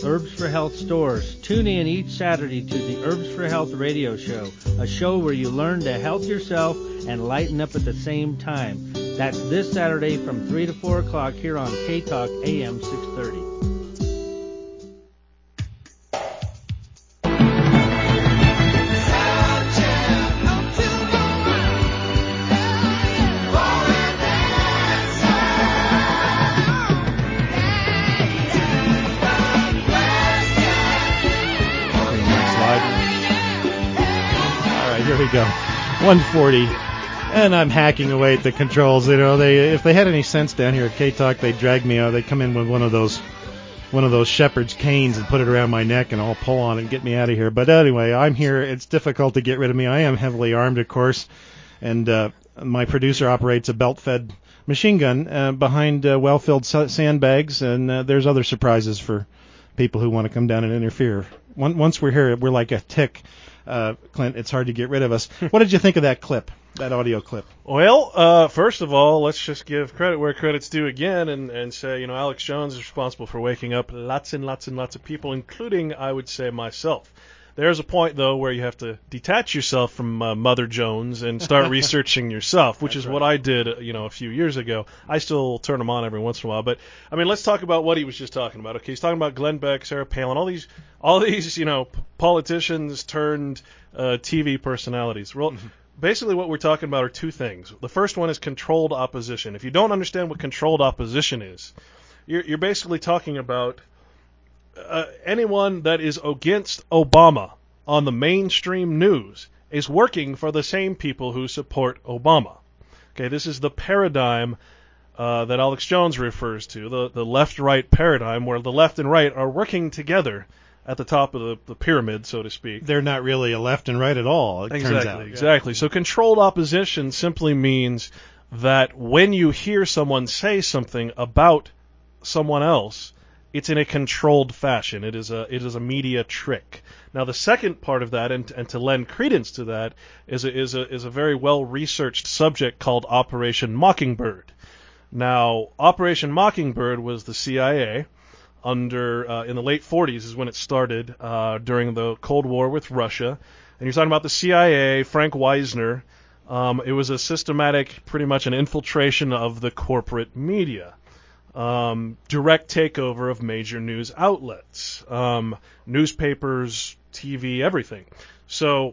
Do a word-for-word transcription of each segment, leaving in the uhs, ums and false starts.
Herbs for Health stores. Tune in each Saturday to the Herbs for Health radio show, a show where you learn to health yourself and lighten up at the same time. That's this Saturday from three to four o'clock here on K-Talk A M six thirty. Here we go, one forty, and I'm hacking away at the controls. You know, they if they had any sense down here at K-Talk, they'd drag me out. They'd come in with one of those one of those shepherd's canes and put it around my neck, and I'll pull on it and get me out of here. But anyway, I'm here. It's difficult to get rid of me. I am heavily armed, of course, and uh, my producer operates a belt-fed machine gun uh, behind uh, well-filled sandbags, and uh, there's other surprises for people who want to come down and interfere. Once we're here, we're like a tick. Uh, Clint, it's hard to get rid of us. What did you think of that clip, that audio clip? Well, uh, first of all, let's just give credit where credit's due again and, and say, you know, Alex Jones is responsible for waking up lots and lots and lots of people, including, I would say, myself. There's a point, though, where you have to detach yourself from uh, Mother Jones and start researching yourself, which That's is right. what I did, uh, you know, a few years ago. I still turn them on every once in a while. But, I mean, let's talk about what he was just talking about. Okay, he's talking about Glenn Beck, Sarah Palin, all these, all these, you know, p- politicians turned uh, T V personalities. Well, mm-hmm. Basically what we're talking about are two things. The first one is controlled opposition. If you don't understand what controlled opposition is, you're, you're basically talking about Uh, anyone that is against Obama on the mainstream news is working for the same people who support Obama. Okay, this is the paradigm uh, that Alex Jones refers to, the, the left-right paradigm, where the left and right are working together at the top of the, the pyramid, so to speak. They're not really a left and right at all, it exactly, turns out. Exactly. So controlled opposition simply means that when you hear someone say something about someone else, it's in a controlled fashion. It is a it is a media trick. Now, the second part of that, and and to lend credence to that, is a, is a is a very well researched subject called Operation Mockingbird. Now, Operation Mockingbird was the C I A under uh, in the late forties is when it started uh, during the Cold War with Russia, and you're talking about the C I A, Frank Wisner. Um, it was a systematic, pretty much an infiltration of the corporate media. Um, direct takeover of major news outlets, um, newspapers, T V, everything. So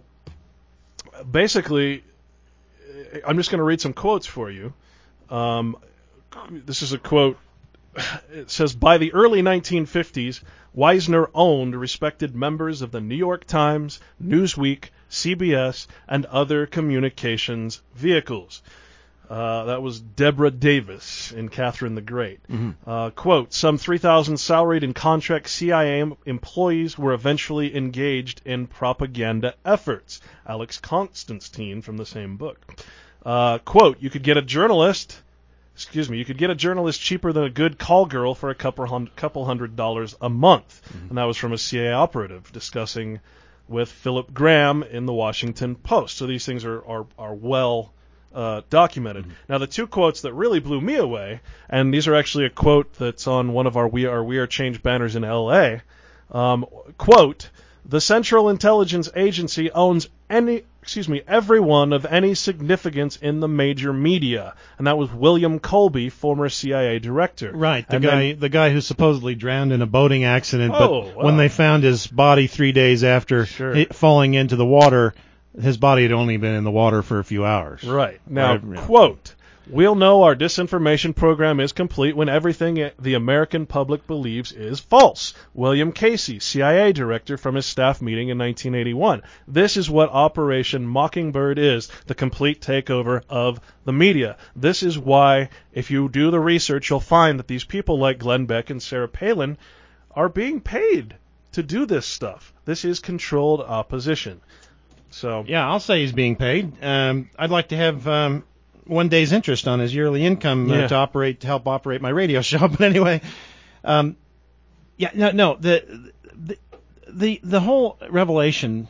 basically, I'm just going to read some quotes for you. Um, this is a quote. It says, by the early nineteen fifties, Wisner owned respected members of the New York Times, Newsweek, C B S, and other communications vehicles. Uh, that was Deborah Davis in Catherine the Great. Mm-hmm. Uh, quote, some three thousand salaried and contract C I A employees were eventually engaged in propaganda efforts. Alex Constantine from the same book. Uh, quote, you could get a journalist, excuse me, you could get a journalist cheaper than a good call girl for a couple hundred, couple hundred dollars a month. Mm-hmm. And that was from a C I A operative discussing with Philip Graham in the Washington Post. So these things are, are, are well Uh, documented. Mm-hmm. Now, the two quotes that really blew me away, and these are actually a quote that's on one of our We Are We Are Change banners in L A. Um, quote, the Central Intelligence Agency owns any, excuse me, everyone of any significance in the major media. And that was William Colby, former C I A director. Right, the and guy then, the guy who supposedly drowned in a boating accident, oh, but wow. when they found his body three days after sure. he, falling into the water, his body had only been in the water for a few hours. Right. Now, or, you know. quote, we'll know our disinformation program is complete when everything the American public believes is false. William Casey, C I A director, from his staff meeting in nineteen eighty-one. This is what Operation Mockingbird is, the complete takeover of the media. This is why, if you do the research, you'll find that these people like Glenn Beck and Sarah Palin are being paid to do this stuff. This is controlled opposition. So yeah, I'll say he's being paid. Um, I'd like to have um, one day's interest on his yearly income uh, yeah. to operate to help operate my radio show. But anyway, um, yeah, no, no, the the the, the whole revelation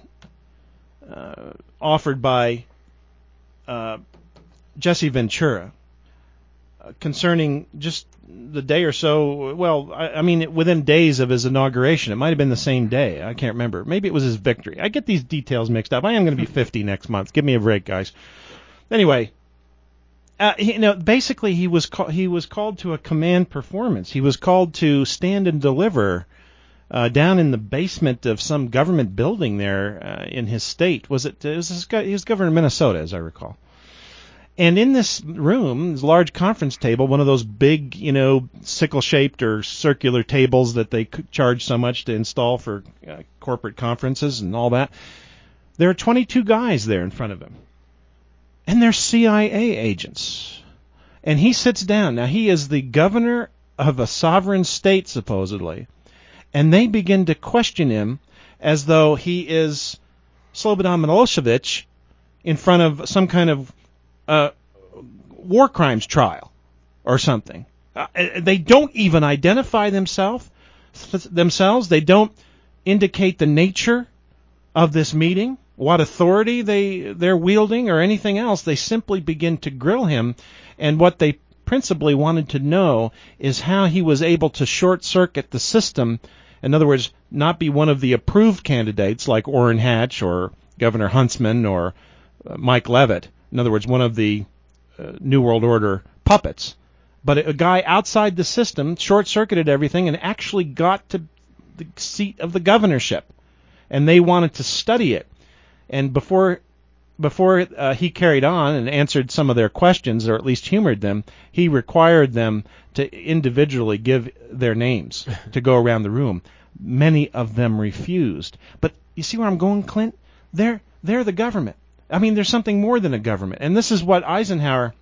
uh, offered by uh, Jesse Ventura concerning just the day or so, well, I, I mean, within days of his inauguration. It might have been the same day. I can't remember. Maybe it was his victory. I get these details mixed up. I am going to be fifty next month. Give me a break, guys. Anyway, uh, he, you know, basically he was call, he was called to a command performance. He was called to stand and deliver uh, down in the basement of some government building there uh, in his state. Was it? it was this guy, he was governor of Minnesota, as I recall. And in this room, this large conference table, one of those big, you know, sickle-shaped or circular tables that they charge so much to install for uh, corporate conferences and all that, there are twenty-two guys there in front of him. And they're C I A agents. And he sits down. Now, he is the governor of a sovereign state, supposedly. And they begin to question him as though he is Slobodan Milosevic in front of some kind of Uh, war crimes trial or something. Uh, they don't even identify themselves. Themselves. They don't indicate the nature of this meeting, what authority they they're wielding, or anything else. They simply begin to grill him, and what they principally wanted to know is how he was able to short-circuit the system. In other words, not be one of the approved candidates like Orrin Hatch or Governor Huntsman or uh, Mike Leavitt. In other words, one of the uh, New World Order puppets. But a guy outside the system short-circuited everything and actually got to the seat of the governorship. And they wanted to study it. And before before uh, he carried on and answered some of their questions, or at least humored them, he required them to individually give their names to go around the room. Many of them refused. But you see where I'm going, Clint? They're, they're the government. I mean, there's something more than a government. And this is what Eisenhower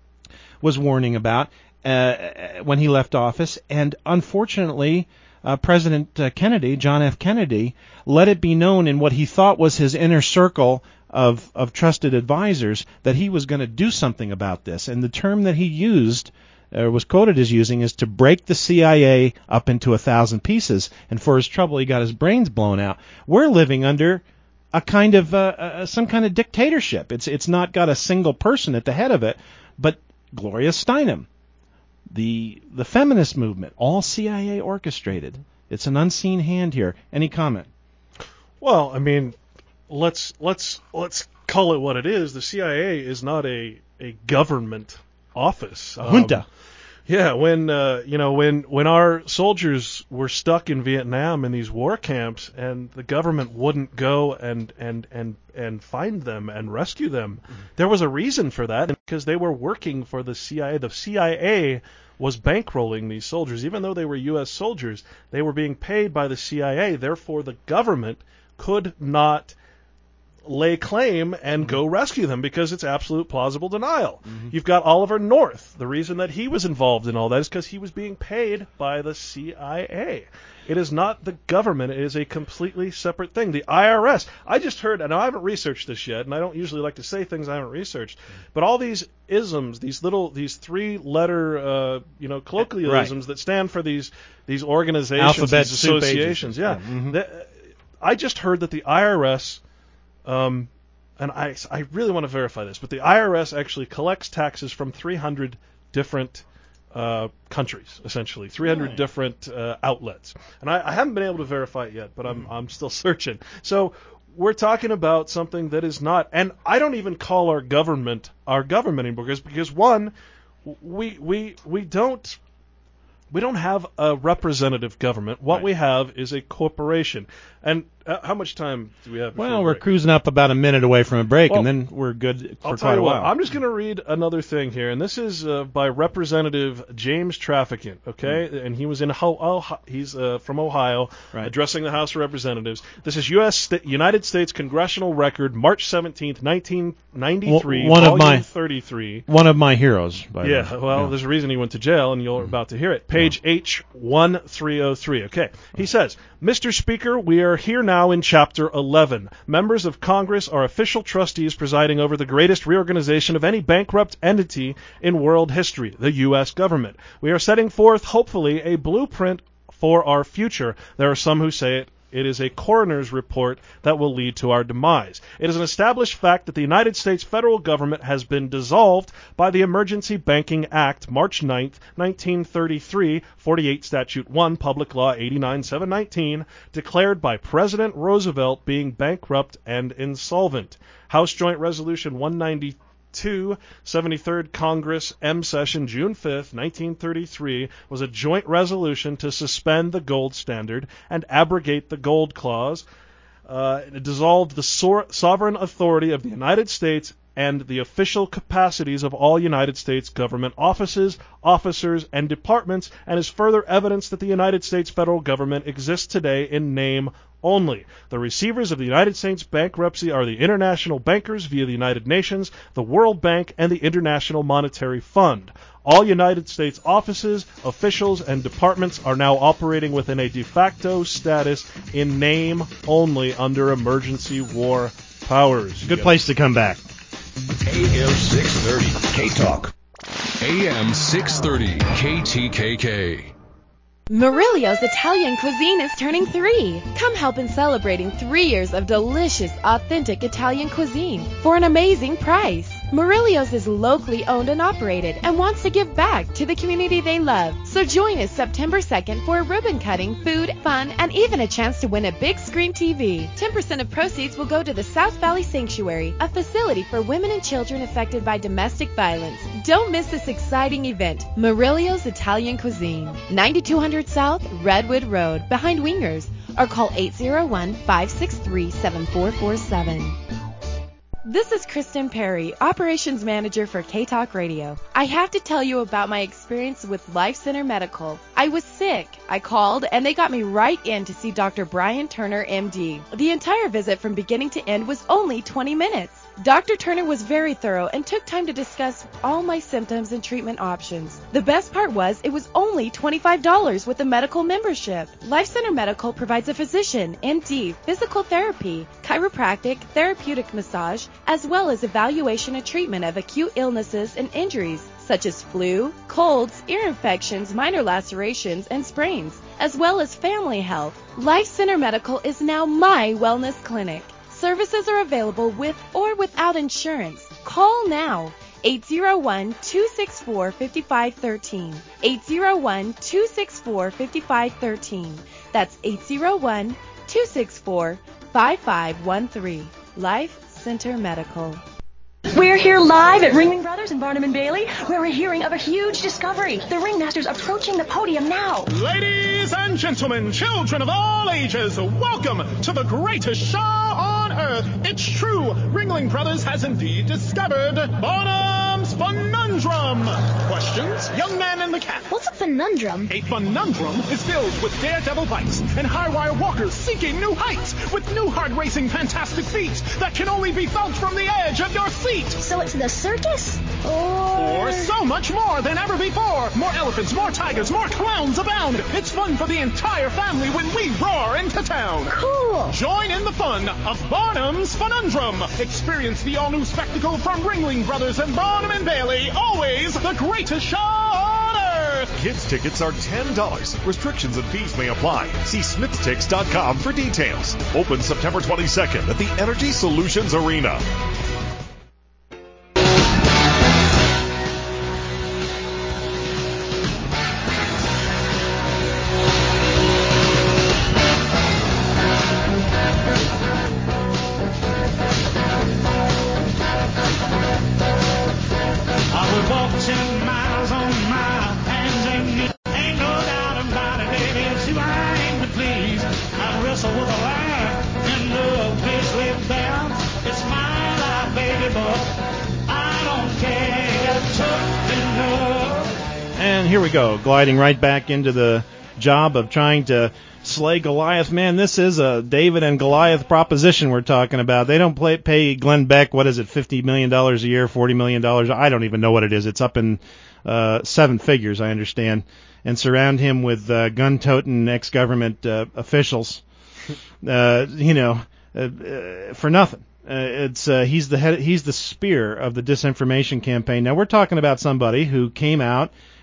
was warning about uh, when he left office. And unfortunately, uh, President uh, Kennedy, John F. Kennedy, let it be known in what he thought was his inner circle of, of trusted advisors that he was going to do something about this. And the term that he used, or was quoted as using, is to break the C I A up into a thousand pieces. And for his trouble, he got his brains blown out. We're living under a kind of uh, uh, some kind of dictatorship. It's it's not got a single person at the head of it, but Gloria Steinem, the the feminist movement, all C I A orchestrated. It's an unseen hand here. Any comment? Well, I mean, let's let's let's call it what it is. The C I A is not a a government office. A junta. Um, Yeah, when uh, you know when when our soldiers were stuck in Vietnam in these war camps, and the government wouldn't go and and and and find them and rescue them, mm-hmm. there was a reason for that, because they were working for the C I A. The C I A was bankrolling these soldiers, even though they were U S soldiers. They were being paid by the C I A. Therefore, the government could not lay claim and go rescue them, because it's absolute plausible denial. Mm-hmm. You've got Oliver North. The reason that he was involved in all that is because he was being paid by the C I A. It is not the government. It is a completely separate thing. The I R S. I just heard, and I haven't researched this yet, and I don't usually like to say things I haven't researched, but all these isms, these little, these three-letter, uh, you know, colloquialisms right. that stand for these these organizations, Alphabet these associations. Yeah. yeah. Mm-hmm. the, I just heard that the I R S. Um, and I, I really want to verify this, but the I R S actually collects taxes from three hundred different uh, countries, essentially, three hundred right. different uh, outlets. And I, I haven't been able to verify it yet, but I'm I'm still searching. So we're talking about something that is not, and I don't even call our government our government anymore, because, because one, we we we don't. We don't have a representative government. What right. we have is a corporation. And uh, how much time do we have? Well, we're break? cruising up about a minute away from a break, well, and then we're good for I'll quite tell you a while. What, I'm just going to read another thing here, and this is uh, by Representative James Traficant. Okay, mm. and he was in Ho- oh, he's uh, from Ohio, right. addressing the House of Representatives. This is U S St- United States Congressional Record, March seventeenth, nineteen ninety-three, well, one volume of my thirty-three. One of my heroes. By yeah, the way. well, yeah. there's a reason he went to jail, and you're mm. about to hear it. Page yeah. H one three oh three. Okay, he says, Mister Speaker, we are here now in Chapter eleven. Members of Congress are official trustees presiding over the greatest reorganization of any bankrupt entity in world history, the U S government. We are setting forth, hopefully, a blueprint for our future. There are some who say it It is a coroner's report that will lead to our demise. It is an established fact that the United States federal government has been dissolved by the Emergency Banking Act, March ninth, nineteen thirty-three, forty-eight Statute one, Public Law eighty-nine seven nineteen, declared by President Roosevelt being bankrupt and insolvent. House Joint Resolution one ninety-two, seventy-third Congress, M Session, June fifth, nineteen thirty-three, was a joint resolution to suspend the gold standard and abrogate the gold clause. Uh, it dissolved the so- sovereign authority of the United States and the official capacities of all United States government offices, officers, and departments, and is further evidence that the United States federal government exists today in name only. The receivers of the United States bankruptcy are the international bankers via the United Nations, the World Bank, and the International Monetary Fund. All United States offices, officials, and departments are now operating within a de facto status in name only under emergency war powers. Good place to come back. A M six thirty K-Talk. A M six thirty K T K K. Murillo's Italian cuisine is turning three. Come help in celebrating three years of delicious, authentic Italian cuisine for an amazing price. Murillo's is locally owned and operated and wants to give back to the community they love. So join us September second for a ribbon cutting, food, fun, and even a chance to win a big screen T V. ten percent of proceeds will go to the South Valley Sanctuary, a facility for women and children affected by domestic violence. Don't miss this exciting event. Murillo's Italian Cuisine, ninety-two hundred South Redwood Road, behind Wingers, or call eight zero one, five six three, seven four four seven. This is Kristen Perry, Operations Manager for K-Talk Radio. I have to tell you about my experience with Life Center Medical. I was sick. I called, and they got me right in to see Doctor Brian Turner, M D. The entire visit from beginning to end was only twenty minutes. Doctor Turner was very thorough and took time to discuss all my symptoms and treatment options. The best part was it was only twenty-five dollars with a medical membership. Life Center Medical provides a physician, M D, physical therapy, chiropractic, therapeutic massage, as well as evaluation and treatment of acute illnesses and injuries, such as flu, colds, ear infections, minor lacerations, and sprains, as well as family health. Life Center Medical is now my wellness clinic. Services are available with or without insurance. Call now. eight zero one, two six four, five five one three. eight zero one, two six four, five five one three. That's eight zero one, two six four, five five one three. Life Center Medical. We're here live at Ringling Brothers in Barnum and Bailey, where we're hearing of a huge discovery. The Ringmasters approaching the podium now. Ladies and gentlemen, children of all ages, welcome to the greatest show on earth. It's true, Ringling Brothers has indeed discovered Barnum's Funundrum. Questions? Young man in the cat. What's a funundrum? A funundrum is filled with daredevil bites and high-wire walkers seeking new heights with new heart-racing fantastic feats that can only be felt from the edge of your seat. So it's the circus? Or... Or so much more than ever before. More elephants, more tigers, more clowns abound. It's fun for the entire family when we roar into town. Cool. Join in the fun of Barnum's Funundrum. Experience the all-new spectacle from Ringling Brothers and Barnum and Bailey. Always the greatest show on earth. Kids tickets are ten dollars. Restrictions and fees may apply. See smiths tix dot com for details. Open September twenty-second at the Energy Solutions Arena. Here we go, gliding right back into the job of trying to slay Goliath. Man, this is a David and Goliath proposition we're talking about. They don't play, pay Glenn Beck, what is it, fifty million dollars a year, forty million dollars? I don't even know what it is. It's up in uh, seven figures, I understand, and surround him with uh, gun-toting ex-government uh, officials, uh, you know, uh, uh, for nothing. Uh, it's uh, he's the head, he's the spear of the disinformation campaign. Now we're talking about somebody who came out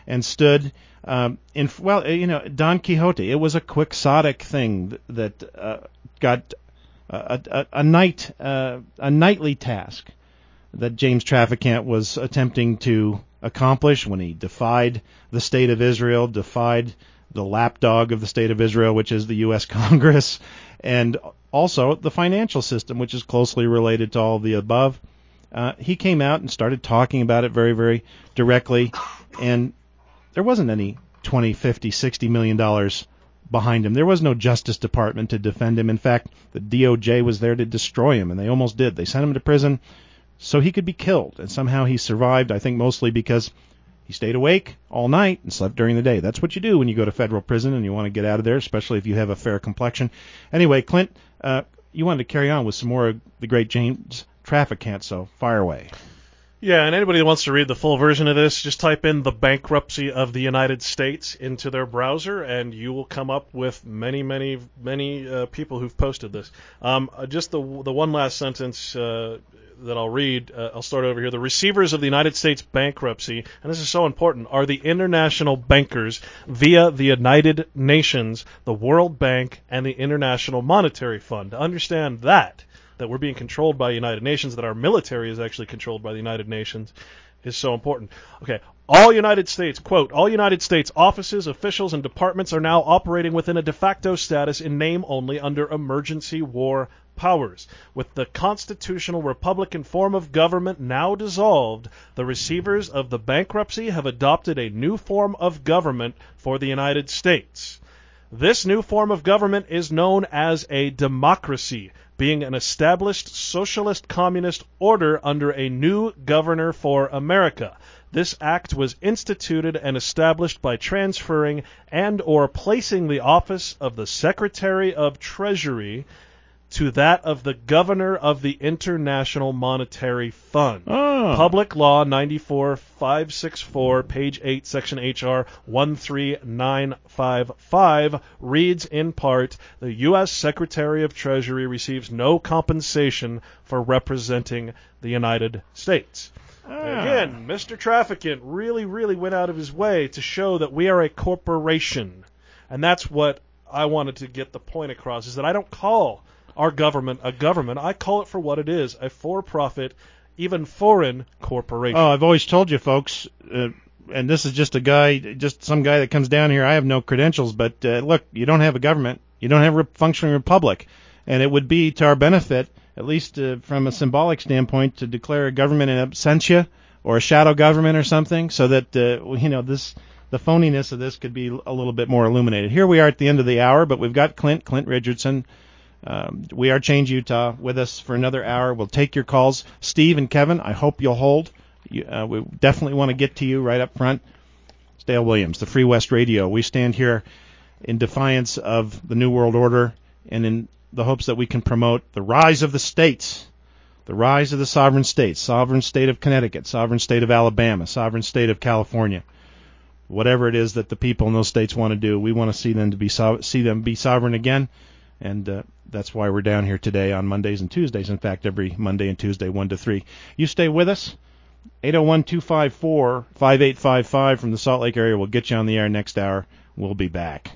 and stood um, in, well, you know, Don Quixote. It was a quixotic thing that, that uh, got a, a, a night, uh, a nightly task that James Traficant was attempting to accomplish when he defied the state of Israel, defied the lapdog of the state of Israel, which is the U S Congress, and also the financial system, which is closely related to all of the above. Uh, he came out and started talking about it very, very directly, and there wasn't any twenty, fifty, sixty million dollars behind him. There was no Justice Department to defend him. In fact, the D O J was there to destroy him, and they almost did. They sent him to prison so he could be killed, and somehow he survived, I think mostly because he stayed awake all night and slept during the day. That's what you do when you go to federal prison and you want to get out of there, especially if you have a fair complexion. Anyway, Clint, uh, you wanted to carry on with some more of the great James Traficant, so fire away. Yeah, and anybody that wants to read the full version of this, just type in the bankruptcy of the United States into their browser, and you will come up with many, many, many uh, people who've posted this. Um, just the the one last sentence uh, that I'll read, uh, I'll start over here. The receivers of the United States bankruptcy, and this is so important, are the international bankers via the United Nations, the World Bank, and the International Monetary Fund. To understand that, that we're being controlled by the United Nations, that our military is actually controlled by the United Nations, is so important. Okay, all United States, quote, all United States offices, officials, and departments are now operating within a de facto status in name only under emergency war powers. With the constitutional Republican form of government now dissolved, the receivers of the bankruptcy have adopted a new form of government for the United States. This new form of government is known as a democracy, being an established socialist communist order under a new governor for America. This act was instituted and established by transferring and or placing the office of the Secretary of Treasury to that of the Governor of the International Monetary Fund. Oh. Public Law ninety-four five sixty-four, page eight, section H R one three nine five five reads in part, the U S Secretary of Treasury receives no compensation for representing the United States. Ah. Again, Mister Traficant really, really went out of his way to show that we are a corporation. And that's what I wanted to get the point across, is that I don't call our government a government. I call it for what it is, a for-profit, even foreign corporation. Oh, I've always told you, folks, uh, and this is just a guy, just some guy that comes down here. I have no credentials, but uh, look, you don't have a government. You don't have a functioning republic. And it would be to our benefit, at least uh, from a symbolic standpoint, to declare a government in absentia or a shadow government or something, so that, uh, you know, this the phoniness of this could be a little bit more illuminated. Here we are at the end of the hour, but we've got Clint, Clint Richardson. Um, we are Change Utah with us for another hour. We'll take your calls. Steve and Kevin, I hope you'll hold. You, uh, we definitely want to get to you right up front. It's Dale Williams, the Free West Radio. We stand here in defiance of the New World Order and in the hopes that we can promote the rise of the states, the rise of the sovereign states, sovereign state of Connecticut, sovereign state of Alabama, sovereign state of California. Whatever it is that the people in those states want to do, we want to see them to be so- see them be sovereign again. And uh, that's why we're down here today on Mondays and Tuesdays. In fact, every Monday and Tuesday, one to three. You stay with us. eight oh one, two five four, five eight five five from the Salt Lake area. We'll get you on the air next hour. We'll be back.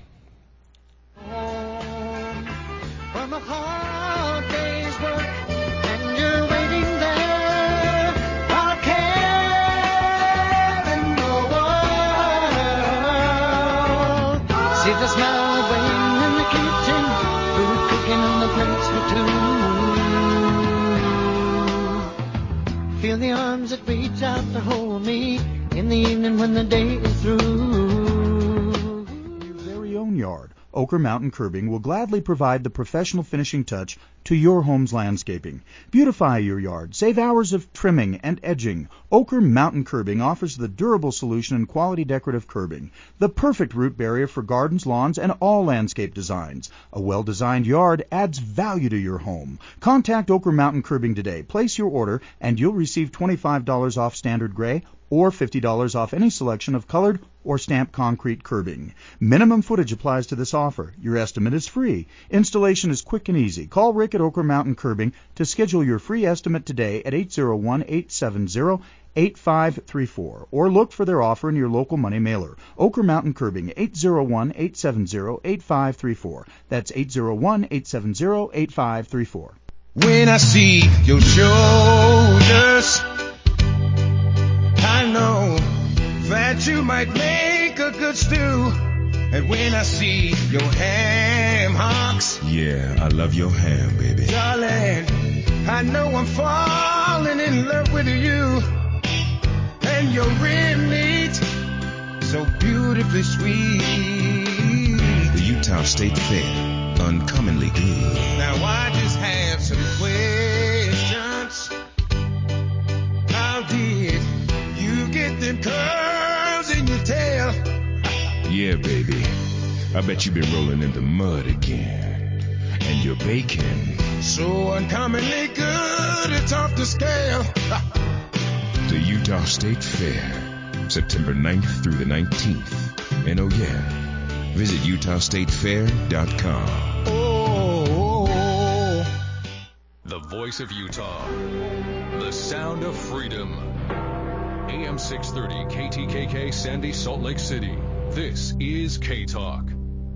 From a hard day's work, and you're waiting there, while carrying the world. See the smile waiting in the kitchen, food cooking and the plates for two. Feel the arms that reach out to hold me in the evening when the day is through. Your very own yard, Ocher Mountain Curbing will gladly provide the professional finishing touch to your home's landscaping. Beautify your yard. Save hours of trimming and edging. Ocher Mountain Curbing offers the durable solution in quality decorative curbing, the perfect root barrier for gardens, lawns, and all landscape designs. A well-designed yard adds value to your home. Contact Ocher Mountain Curbing today. Place your order, and you'll receive twenty-five dollars off standard gray or fifty dollars off any selection of colored or stamped concrete curbing. Minimum footage applies to this offer. Your estimate is free. Installation is quick and easy. Call Rick at Ochre Mountain Curbing to schedule your free estimate today at eight zero one, eight seven zero, eight five three four or look for their offer in your local money mailer. Ochre Mountain Curbing, eight zero one, eight seven zero, eight five three four. That's eight zero one, eight seven zero, eight five three four. When I see your shoulders, I know that you might make a good stew. And when I see your ham hocks, yeah, I love your ham, baby. Darling, I know I'm falling in love with you. And your rib meat, so beautifully sweet. The Utah State Fair, uncommonly good. Now I just have some questions. How did you get them curls in your tail? Yeah, baby, I bet you've been rolling in the mud again. And your bacon, so uncommonly good, it's off the scale. The Utah State Fair, September ninth through the nineteenth. And oh yeah, visit utah state fair dot com. Oh, the voice of Utah, the sound of freedom. A M six thirty K T K K, Sandy, Salt Lake City. This is K-Talk.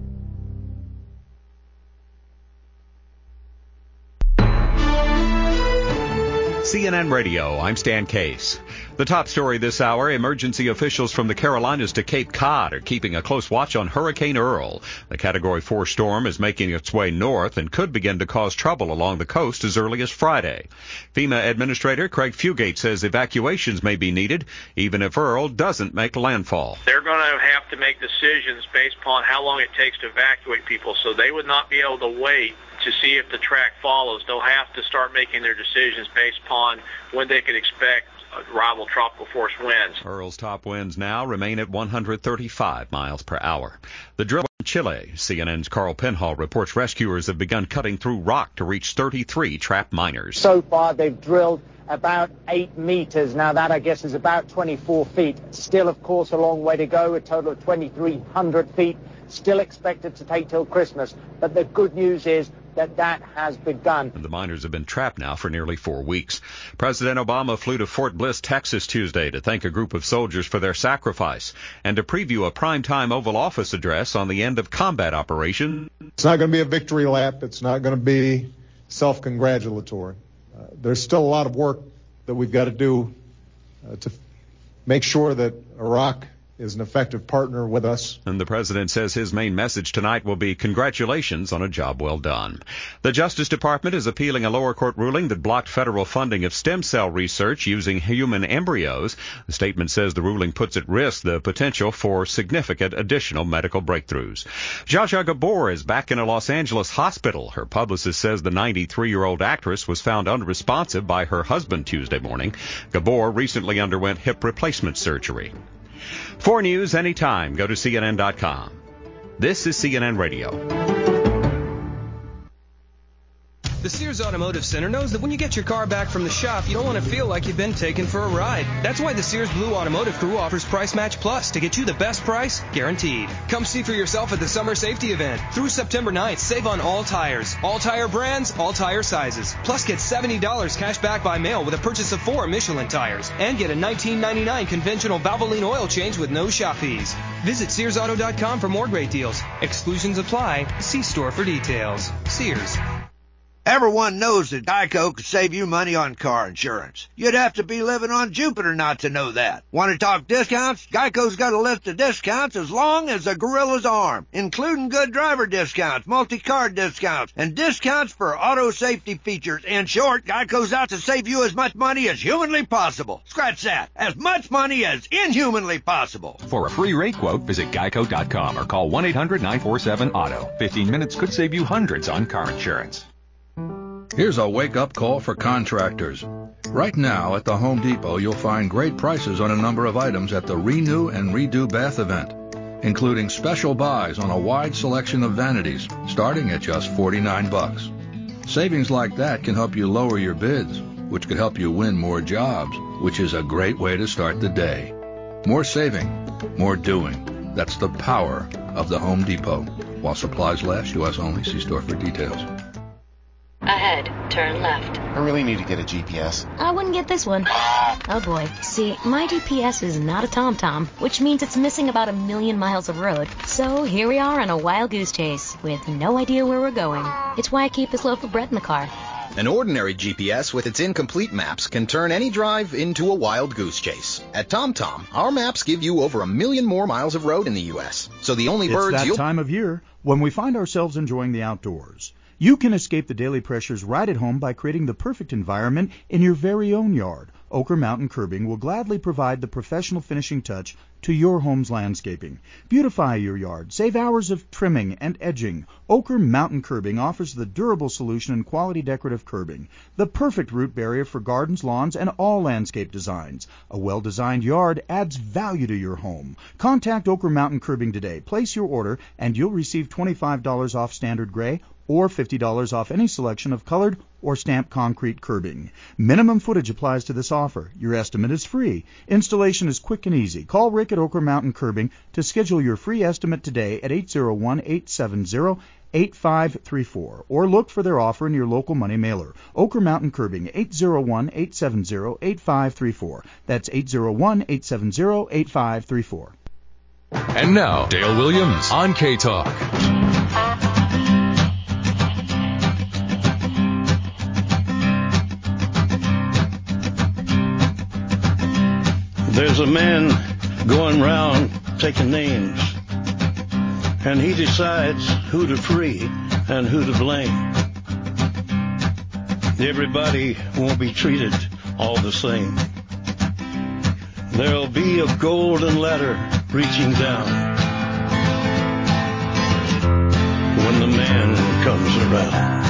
C N N Radio, I'm Stan Case. The top story this hour, emergency officials from the Carolinas to Cape Cod are keeping a close watch on Hurricane Earl. The Category four storm is making its way north and could begin to cause trouble along the coast as early as Friday. FEMA Administrator Craig Fugate says evacuations may be needed even if Earl doesn't make landfall. They're going to have to make decisions based upon how long it takes to evacuate people, so they would not be able to wait to see if the track follows. They'll have to start making their decisions based upon when they could expect rival tropical force winds. Earl's top winds now remain at one hundred thirty-five miles per hour. The drill in Chile. C N N's Carl Penhall reports rescuers have begun cutting through rock to reach thirty-three trapped miners. So far, they've drilled about eight meters. Now, that, I guess, is about twenty-four feet. Still, of course, a long way to go, a total of twenty-three hundred feet. Still expected to take till Christmas. But the good news is that that has begun. The miners have been trapped now for nearly four weeks. President Obama flew to Fort Bliss, Texas Tuesday to thank a group of soldiers for their sacrifice and to preview a primetime Oval Office address on the end of combat operation. It's not going to be a victory lap. It's not going to be self-congratulatory. Uh, there's still a lot of work that we've got to do uh, to make sure that Iraq is an effective partner with us. And the president says his main message tonight will be congratulations on a job well done. The Justice Department is appealing a lower court ruling that blocked federal funding of stem cell research using human embryos. The statement says the ruling puts at risk the potential for significant additional medical breakthroughs. Zsa Zsa Gabor is back in a Los Angeles hospital. Her publicist says the ninety-three-year-old actress was found unresponsive by her husband Tuesday morning. Gabor recently underwent hip replacement surgery. For news anytime, go to C N N dot com. This is C N N Radio. The Sears Automotive Center knows that when you get your car back from the shop, you don't want to feel like you've been taken for a ride. That's why the Sears Blue Automotive Crew offers Price Match Plus to get you the best price, guaranteed. Come see for yourself at the Summer Safety Event. Through September ninth, save on all tires, all tire brands, all tire sizes. Plus get seventy dollars cash back by mail with a purchase of four Michelin tires. And get a nineteen ninety-nine conventional Valvoline oil change with no shop fees. Visit Sears Auto dot com for more great deals. Exclusions apply. See store for details. Sears. Everyone knows that Geico could save you money on car insurance. You'd have to be living on Jupiter not to know that. Want to talk discounts? Geico's got a list of discounts as long as a gorilla's arm, including good driver discounts, multi-car discounts, and discounts for auto safety features. In short, Geico's out to save you as much money as humanly possible. Scratch that. As much money as inhumanly possible. For a free rate quote, visit geico dot com or call one eight hundred nine four seven auto. fifteen minutes could save you hundreds on car insurance. Here's a wake-up call for contractors. Right now at the Home Depot, you'll find great prices on a number of items at the Renew and Redo Bath event, including special buys on a wide selection of vanities, starting at just forty-nine bucks. Savings like that can help you lower your bids, which could help you win more jobs, which is a great way to start the day. More saving, more doing. That's the power of the Home Depot. While supplies last, U S only. See store for details. Ahead, turn left. I really need to get a G P S. I wouldn't get this one. Oh boy. See, my G P S is not a TomTom, which means it's missing about a million miles of road. So here we are on a wild goose chase with no idea where we're going. It's why I keep this loaf of bread in the car. An ordinary G P S with its incomplete maps can turn any drive into a wild goose chase. At TomTom, our maps give you over a million more miles of road in the U S. So the only it's birds that you'll... time of year when we find ourselves enjoying the outdoors. You can escape the daily pressures right at home by creating the perfect environment in your very own yard. Ochre Mountain Curbing will gladly provide the professional finishing touch to your home's landscaping. Beautify your yard. Save hours of trimming and edging. Ochre Mountain Curbing offers the durable solution in quality decorative curbing, the perfect root barrier for gardens, lawns, and all landscape designs. A well-designed yard adds value to your home. Contact Ochre Mountain Curbing today. Place your order, and you'll receive twenty-five dollars off standard gray or fifty dollars off any selection of colored or stamped concrete curbing. Minimum footage applies to this offer. Your estimate is free. Installation is quick and easy. Call Rick at Ochre Mountain Curbing to schedule your free estimate today at eight oh one, eight seven zero, eight five three four or look for their offer in your local money mailer. Ochre Mountain Curbing, eight oh one, eight seven zero, eight five three four. That's eight oh one, eight seven zero, eight five three four. And now, Dale Williams on K-Talk. There's a man going round taking names, and he decides who to free and who to blame. Everybody won't be treated all the same. There'll be a golden ladder reaching down when the man comes around.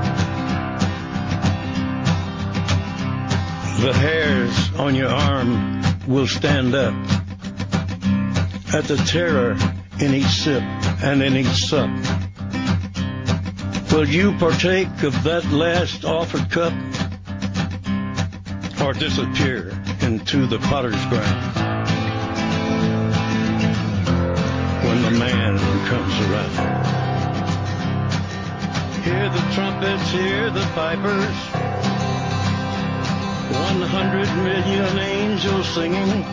The hairs on your arm will stand up at the terror in each sip and in each sup. Will you partake of that last offered cup, or disappear into the potter's ground when the man comes around? Hear the trumpets, hear the pipers, one hundred million angels singing.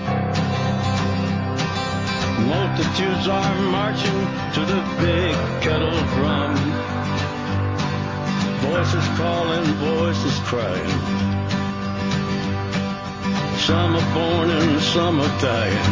Multitudes are marching to the big kettle drum. Voices calling, voices crying. Some are born and some are dying.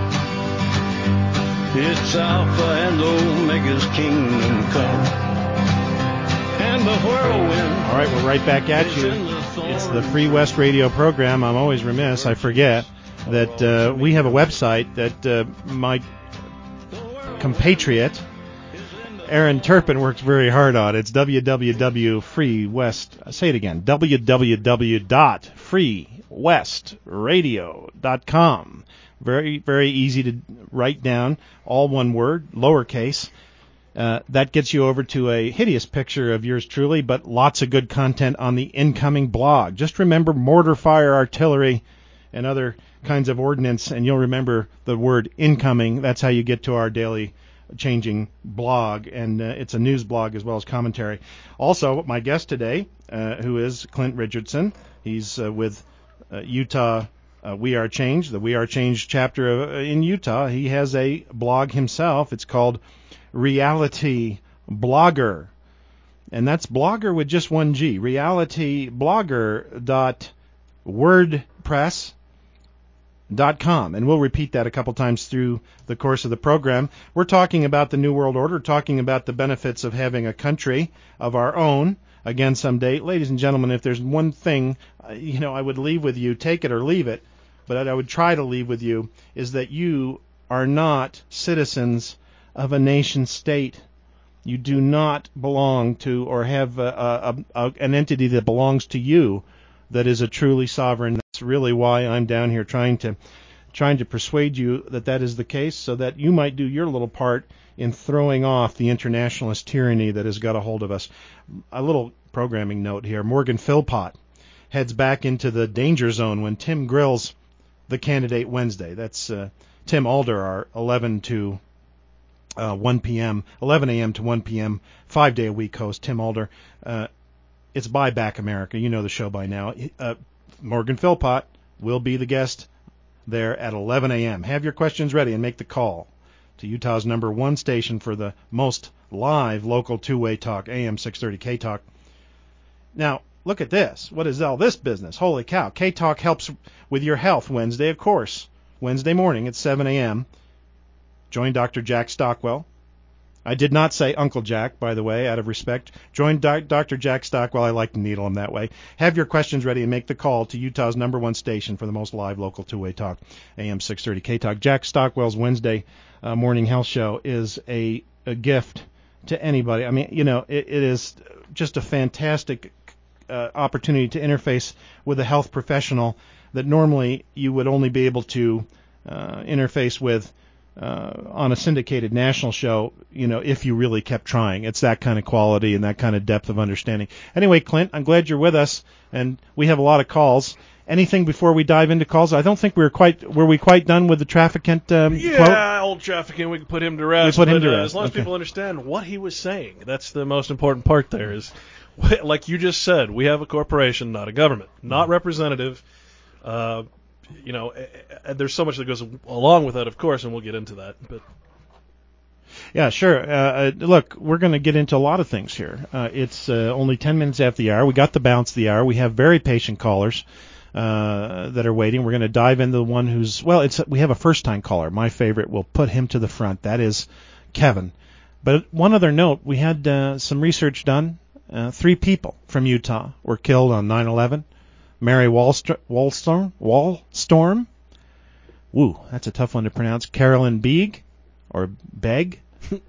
It's Alpha and Omega's kingdom come. And the whirlwind. All right, we're right back at you. It's the Free West Radio program. I'm always remiss, I forget, that uh, we have a website that uh, my compatriot, Aaron Turpin, works very hard on. It's w w w dot free west, say it again, w w w dot free west radio dot com. Very, very easy to write down, all one word, lowercase. Uh, that gets you over to a hideous picture of yours truly, but lots of good content on the incoming blog. Just remember mortar fire, artillery, and other kinds of ordnance, and you'll remember the word incoming. That's how you get to our daily changing blog, and uh, it's a news blog as well as commentary. Also, my guest today, uh, who is Clint Richardson. He's uh, with uh, Utah uh, We Are Change, the We Are Change chapter of, uh, in Utah. He has a blog himself. It's called Reality Blogger, and that's blogger with just one G. reality blogger dot wordpress dot com, and we'll repeat that a couple times through the course of the program. We're talking about the New World Order, talking about the benefits of having a country of our own again someday. Ladies and gentlemen, if there's one thing, uh, you know, I would leave with you, take it or leave it, but I would try to leave with you, is that you are not citizens of a nation state. You do not belong to or have a, a, a, an entity that belongs to you that is a truly sovereign. That's really why I'm down here trying to trying to persuade you that that is the case, so that you might do your little part in throwing off the internationalist tyranny that has got a hold of us. A little programming note here. Morgan Philpott heads back into the danger zone when Tim Grill's the Candidate Wednesday. That's uh, Tim Alder, our eleven to one p.m., eleven a.m. to one p.m., five-day-a-week host, Tim Alder. Uh, it's Buy Back America. You know the show by now. Uh, Morgan Philpott will be the guest there at eleven a.m. Have your questions ready and make the call to Utah's number one station for the most live local two-way talk, A M six thirty K Talk. Now, look at this. What is all this business? Holy cow. K Talk helps with your health Wednesday, of course. Wednesday morning at seven a.m. Join Doctor Jack Stockwell. I did not say Uncle Jack, by the way, out of respect. Join Doctor Jack Stockwell. I like to needle him that way. Have your questions ready and make the call to Utah's number one station for the most live local two-way talk, A M six thirty K Talk. Jack Stockwell's Wednesday uh, morning health show is a, a gift to anybody. I mean, you know, it, it is just a fantastic uh, opportunity to interface with a health professional that normally you would only be able to uh, interface with Uh, on a syndicated national show, you know, if you really kept trying. It's that kind of quality and that kind of depth of understanding. Anyway, Clint, I'm glad you're with us, and we have a lot of calls. Anything before we dive into calls? I don't think we were quite were we quite done with the trafficant um, yeah, quote? Yeah, old trafficant, we can put him to rest. We put him but, to uh, rest. As long as okay. people understand what he was saying, that's the most important part there is, like you just said, we have a corporation, not a government, not representative. Uh, You know, there's so much that goes along with that, of course, and we'll get into that. But yeah, sure. Uh, look, we're going to get into a lot of things here. Uh, it's uh, only ten minutes after the hour. We got the bounce of the hour. We have very patient callers uh, that are waiting. We're going to dive into the one who's well. It's we have a first-time caller. My favorite. We'll put him to the front. That is Kevin. But one other note: we had uh, some research done. Uh, three people from Utah were killed on nine eleven. Mary Wallst- Wallstorm, Wallstorm, woo, that's a tough one to pronounce. Carolyn Beeg, or Begg,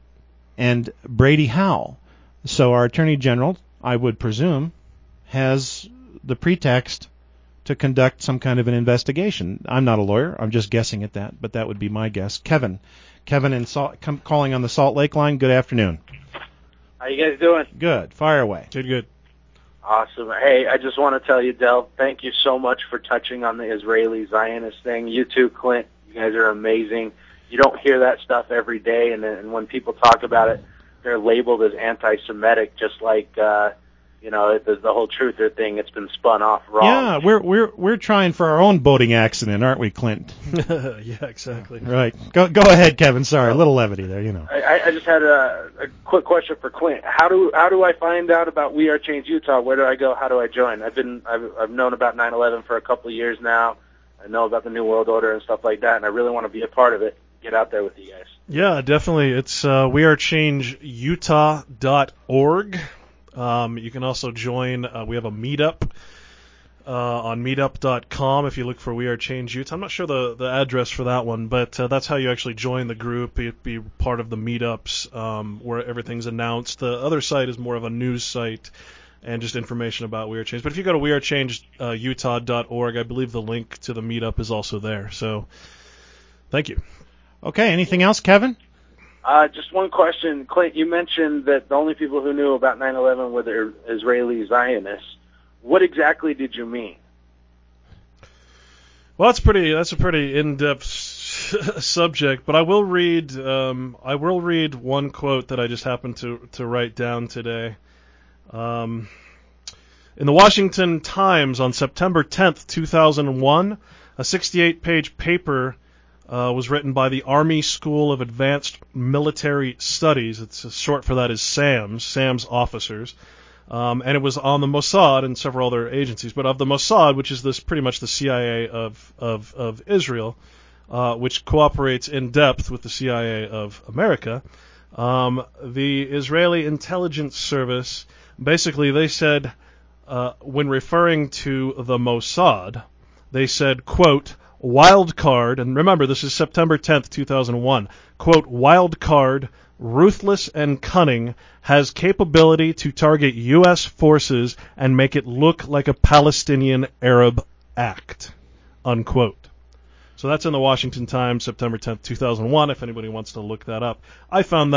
and Brady Howe. So our Attorney General, I would presume, has the pretext to conduct some kind of an investigation. I'm not a lawyer. I'm just guessing at that, but that would be my guess. Kevin, Kevin, in Salt, com- calling on the Salt Lake line. Good afternoon. How you guys doing? Good. Fire away. Good, good. Awesome. Hey, I just want to tell you, Del, thank you so much for touching on the Israeli Zionist thing. You too, Clint. You guys are amazing. You don't hear that stuff every day, and, and when people talk about it, they're labeled as anti-Semitic, just like, uh, you know, the, the whole truther thing. It's been spun off wrong. Yeah, we're we're we're trying for our own boating accident, aren't we, Clint? Yeah, exactly. Right. Go go ahead, Kevin. Sorry, a little levity there, you know. I, I just had a, a quick question for Clint. How do how do I find out about We Are Change Utah? Where do I go? How do I join? I've been I've I've known about nine eleven for a couple of years now. I know about the New World Order and stuff like that, and I really want to be a part of it. Get out there with you guys. Yeah, definitely. It's uh, we are change utah dot org. Um, you can also join. Uh, we have a meetup uh, on meetup dot com if you look for We Are Change Utah. I'm not sure the, the address for that one, but uh, that's how you actually join the group. Be, be part of the meetups um, where everything's announced. The other site is more of a news site and just information about We Are Change. But if you go to we are change utah dot org, I believe the link to the meetup is also there. So thank you. Okay, anything else, Kevin? Uh, just one question. Clint, you mentioned that the only people who knew about nine eleven were the Israeli Zionists. What exactly did you mean? Well, that's pretty. That's a pretty in-depth subject, but I will read. Um, I will read one quote that I just happened to to write down today. Um, in the Washington Times on September tenth, two thousand one, a sixty-eight page paper Uh, was written by the Army School of Advanced Military Studies. It's uh, short for that is SAMS, SAMS officers. Um, and it was on the Mossad and several other agencies. But of the Mossad, which is this pretty much the C I A of, of, of Israel, uh, which cooperates in depth with the C I A of America, um, the Israeli Intelligence Service, basically they said, uh, when referring to the Mossad, they said, quote, wild card, and remember this is September tenth, two thousand one, quote, wild card, ruthless and cunning, has capability to target U S forces and make it look like a Palestinian Arab act, unquote. So that's in the Washington Times, September tenth, two thousand one, if anybody wants to look that up. I found that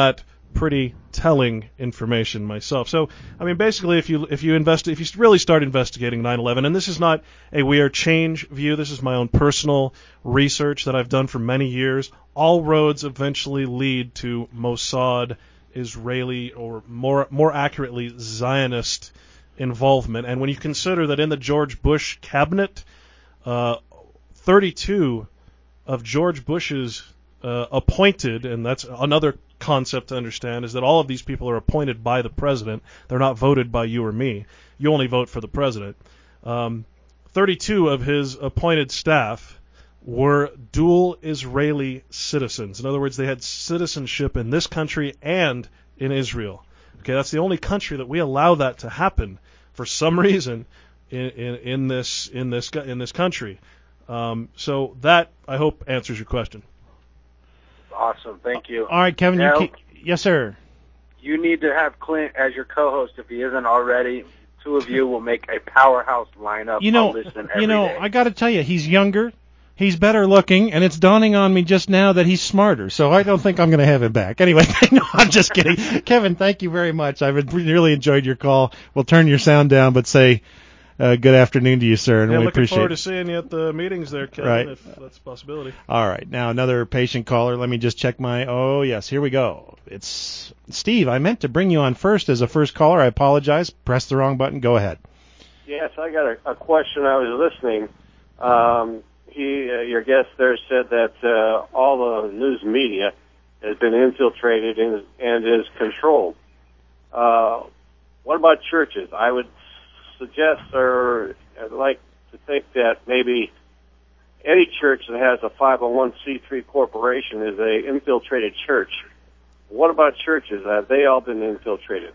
pretty telling information myself. So, I mean, basically, if you if you invest, if you really start investigating nine eleven, and this is not a We Are Change view, this is my own personal research that I've done for many years. All roads eventually lead to Mossad, Israeli, or more more accurately, Zionist involvement. And when you consider that in the George Bush cabinet, uh, thirty-two of George Bush's uh, appointed, and that's another concept to understand, is that all of these people are appointed by the president. They're not voted by you or me. You only vote for the president. Um, thirty-two of his appointed staff were dual Israeli citizens. In other words, they had citizenship in this country and in Israel. Okay, that's the only country that we allow that to happen for some reason in in, in this in this in this country. Um, so that, I hope, answers your question. Awesome, thank you. All right, Kevin. Now, You keep, yes, sir. You need to have Clint as your co-host if he isn't already. Two of you will make a powerhouse lineup. You know, I'll listen every you know, day. I got to tell you, he's younger, he's better looking, and it's dawning on me just now that he's smarter. So I don't think I'm going to have him back. Anyway, no, I'm just kidding. Kevin, thank you very much. I've really enjoyed your call. We'll turn your sound down, but say uh, good afternoon to you, sir, and yeah, we looking appreciate forward it. to seeing you at the meetings there, Kevin, Right. if that's a possibility. All right, now another patient caller. Let me just check my. Oh yes, here we go. It's Steve. I meant to bring you on first as a first caller. I apologize. Pressed the wrong button. Go ahead. Yes, I got a, a question. I was listening. Um, he, uh, your guest there said that uh, all the news media has been infiltrated and, and is controlled. Uh, what about churches? I would suggest, or I'd like to think that maybe any church that has a five oh one c three corporation is a infiltrated church. What about churches? Have they all been infiltrated?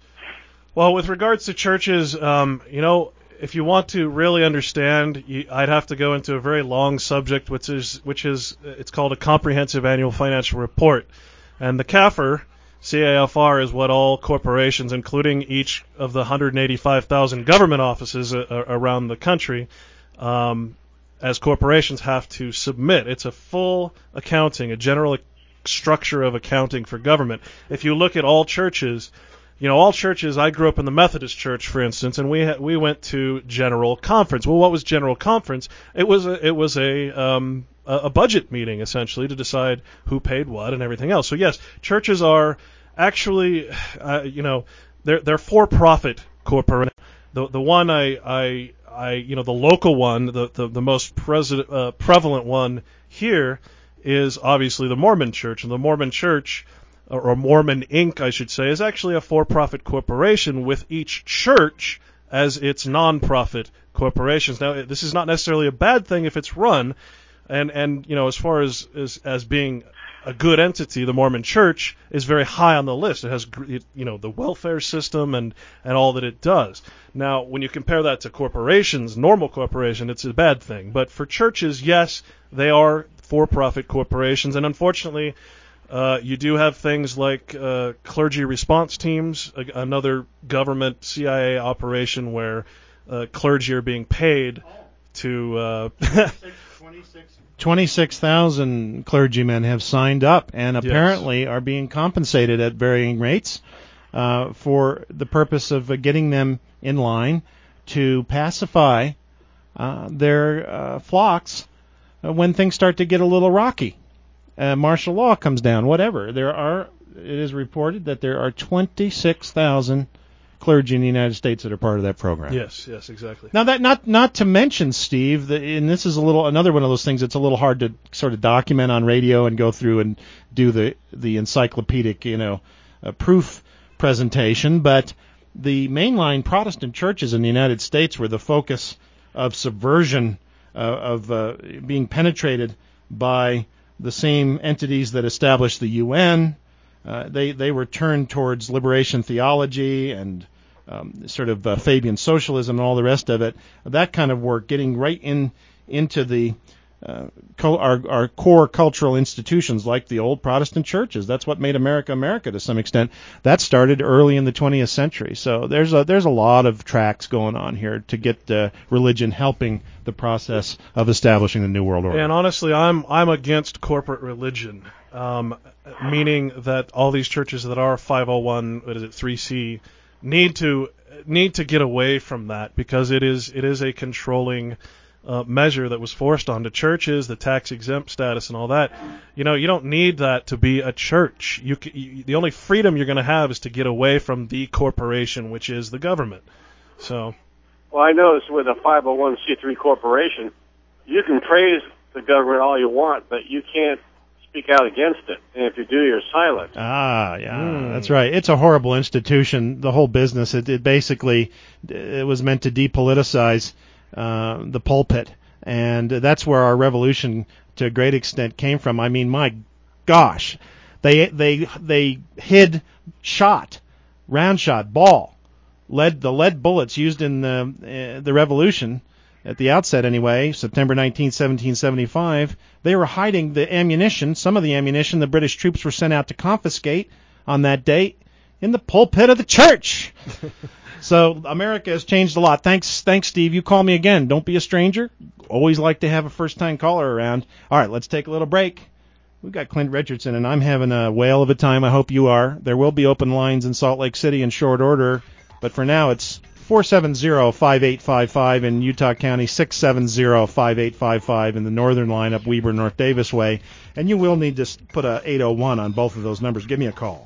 Well, with regards to churches, um, you know, if you want to really understand, you, I'd have to go into a very long subject, which is which is it's called a comprehensive annual financial report, and the C A F R, C A F R, is what all corporations, including each of the one hundred eighty-five thousand government offices a, a, around the country, um, as corporations have to submit. It's a full accounting, a general structure of accounting for government. If you look at all churches. You know, all churches, I grew up in the Methodist Church, for instance, and we ha- we went to General Conference. Well, what was General Conference? It was a, it was a um a, a budget meeting, essentially, to decide who paid what and everything else. So yes, churches are actually, uh, you know, they're they're for-profit corporations. The the one I I I you know the local one, the the, the most pres- uh, prevalent one here is obviously the Mormon Church, and the Mormon Church, or Mormon Incorporated, I should say, is actually a for-profit corporation with each church as its non-profit corporations. Now, this is not necessarily a bad thing if it's run, and, and you know, as far as, as as being a good entity, the Mormon Church is very high on the list. It has, you know, the welfare system and, and all that it does. Now, when you compare that to corporations, normal corporation, it's a bad thing. But for churches, yes, they are for-profit corporations, and unfortunately, Uh, you do have things like uh, clergy response teams, a, another government C I A operation where uh, clergy are being paid to. Uh, twenty-six thousand clergymen have signed up and apparently yes. are being compensated at varying rates uh, for the purpose of uh, getting them in line to pacify uh, their uh, flocks uh, when things start to get a little rocky. Uh, martial law comes down, whatever. There are, it is reported that there are twenty-six thousand clergy in the United States that are part of that program. Yes, yes, exactly. Now that not not to mention, Steve, the, and this is a little another one of those things that's a little hard to sort of document on radio and go through and do the the encyclopedic, you know, uh, proof presentation. But the mainline Protestant churches in the United States were the focus of subversion, uh, of uh, being penetrated by the same entities that established the U N. Uh, they they were turned towards liberation theology and um, sort of uh, Fabian socialism and all the rest of it. That kind of work, getting right in into the uh, co- our, our core cultural institutions like the old Protestant churches. That's what made America America to some extent. That started early in the twentieth century. So there's a there's a lot of tracks going on here to get uh, religion helping the process of establishing the New World Order. And honestly, I'm I'm against corporate religion, um, meaning that all these churches that are five oh one, what is it, three C, need to need to get away from that, because it is it is a controlling Uh, measure that was forced onto churches, the tax exempt status and all that. You know, you don't need that to be a church. You, c- you the only freedom you're going to have is to get away from the corporation, which is the government. So, well, I noticed with a five oh one c three corporation, you can praise the government all you want, but you can't speak out against it. And if you do, you're silent. Ah, yeah, that's right. It's a horrible institution. The whole business. It, it basically it was meant to depoliticize Uh, the pulpit, and that's where our revolution to a great extent came from. I mean, my gosh, they they they hid shot, round shot, ball, lead the lead bullets used in the uh, the revolution at the outset anyway, September nineteenth, seventeen seventy-five. They were hiding the ammunition, some of the ammunition the British troops were sent out to confiscate on that date, in the pulpit of the church. So America has changed a lot. Thanks, thanks, Steve. You call me again. Don't be a stranger. Always like to have a first-time caller around. All right, let's take a little break. We've got Clint Richardson, and I'm having a whale of a time. I hope you are. There will be open lines in Salt Lake City in short order, but for now it's four seven zero, five eight five five in Utah County, six seven zero, five eight five five in the northern line up Weber North Davis Way, and you will need to put a eight oh one on both of those numbers. Give me a call.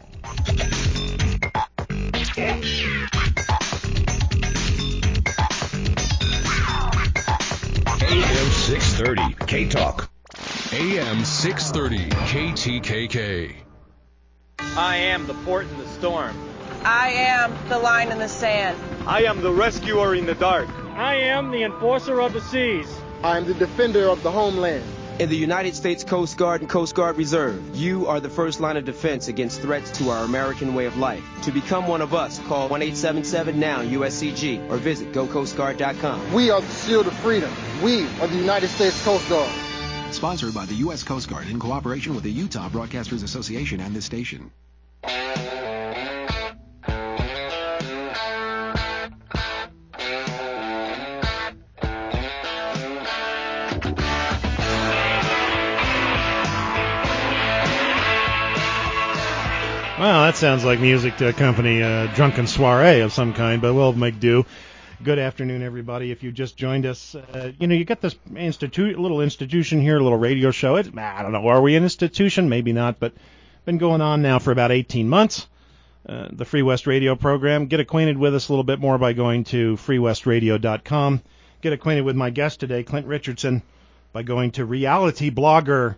A M six thirty K-Talk. A M six thirty K T K K. I am the port in the storm. I am the line in the sand. I am the rescuer in the dark. I am the enforcer of the seas. I am the defender of the homeland. In the United States Coast Guard and Coast Guard Reserve, you are the first line of defense against threats to our American way of life. To become one of us, call one eight seven seven now U S C G or visit go coast guard dot com. We are the shield of freedom. We are the United States Coast Guard. Sponsored by the U S Coast Guard in cooperation with the Utah Broadcasters Association and this station. Well, that sounds like music to accompany a drunken soiree of some kind, but we'll make do. Good afternoon, everybody. If you just joined us, uh, you know, you got this institute, little institution here, a little radio show. It, I don't know, are we an institution? Maybe not, but been going on now for about eighteen months. Uh, the Free West Radio program. Get acquainted with us a little bit more by going to free west radio dot com. Get acquainted with my guest today, Clint Richardson, by going to Reality Blogger.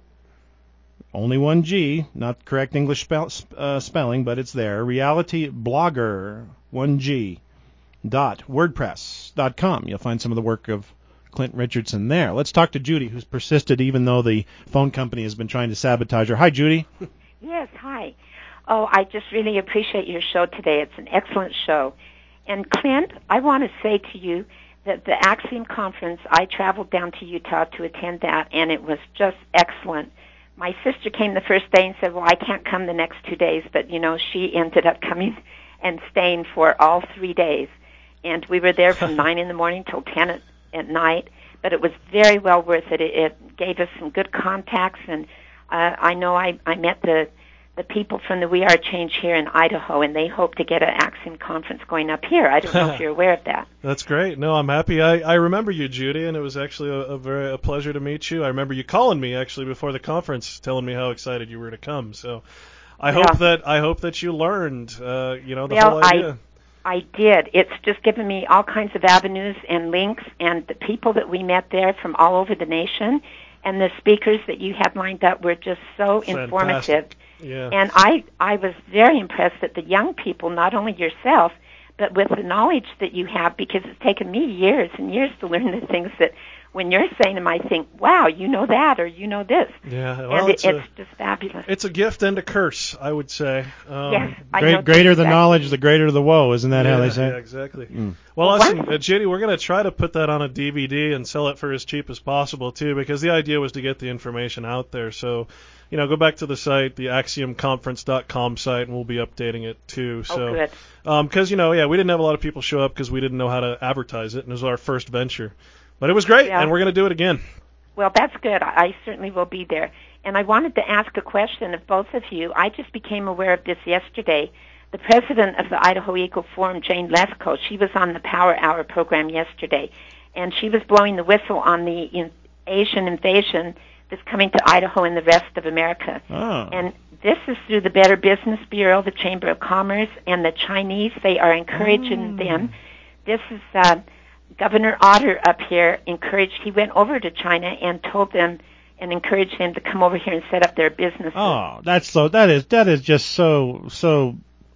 Only one G, not correct English spell, uh, spelling, but it's there. Reality Blogger, one G, dot wordpress dot com. You'll find some of the work of Clint Richardson there. Let's talk to Judy, who's persisted even though the phone company has been trying to sabotage her. Hi, Judy. Yes, hi. Oh, I just really appreciate your show today. It's an excellent show. And Clint, I want to say to you that the Axiom Conference, I traveled down to Utah to attend that, and it was just excellent. My sister came the first day and said, well, I can't come the next two days, but, you know, she ended up coming and staying for all three days. And we were there from nine in the morning till ten at, at night, but it was very well worth it. It, it gave us some good contacts, and uh, I know I, I met the the people from the We Are Change here in Idaho, and they hope to get an Axiom Conference going up here. I don't know if you're aware of that. That's great. No, I'm happy. I, I remember you, Judy, and it was actually a, a very a pleasure to meet you. I remember you calling me actually before the conference, telling me how excited you were to come. So I Yeah. hope that I hope that you learned, uh, you know, the Well, whole idea. I, I did. It's just given me all kinds of avenues and links, and the people that we met there from all over the nation, and the speakers that you had lined up were just so Fantastic. informative. Yeah. And I, I was very impressed that the young people, not only yourself, but with the knowledge that you have, because it's taken me years and years to learn the things that when you're saying them, I think, wow, you know that or you know this. Yeah, well, and it's, it, a, it's just fabulous. It's a gift and a curse, I would say. Um, yes, I great, know greater the exactly. knowledge, the greater the woe. Isn't that yeah, how they say? Yeah, exactly. Mm. Well, Well, listen, uh, Judy, we're going to try to put that on a D V D and sell it for as cheap as possible, too, because the idea was to get the information out there. So, you know, go back to the site, the axiom conference dot com site, and we'll be updating it, too. So, oh, good. Because, um, you know, yeah, we didn't have a lot of people show up because we didn't know how to advertise it, and it was our first venture. But it was great, Yeah. and we're going to do it again. Well, that's good. I I certainly will be there. And I wanted to ask a question of both of you. I just became aware of this yesterday. The president of the Idaho Eagle Forum, Jane Lesko, she was on the Power Hour program yesterday, and she was blowing the whistle on the in Asian invasion that's coming to Idaho and the rest of America. Oh. And this is through the Better Business Bureau, the Chamber of Commerce, and the Chinese. They are encouraging Mm. them. This is uh, Governor Otter up here encouraged. He went over to China and told them and encouraged them to come over here and set up their businesses. Oh, that's so. That is that is just so so.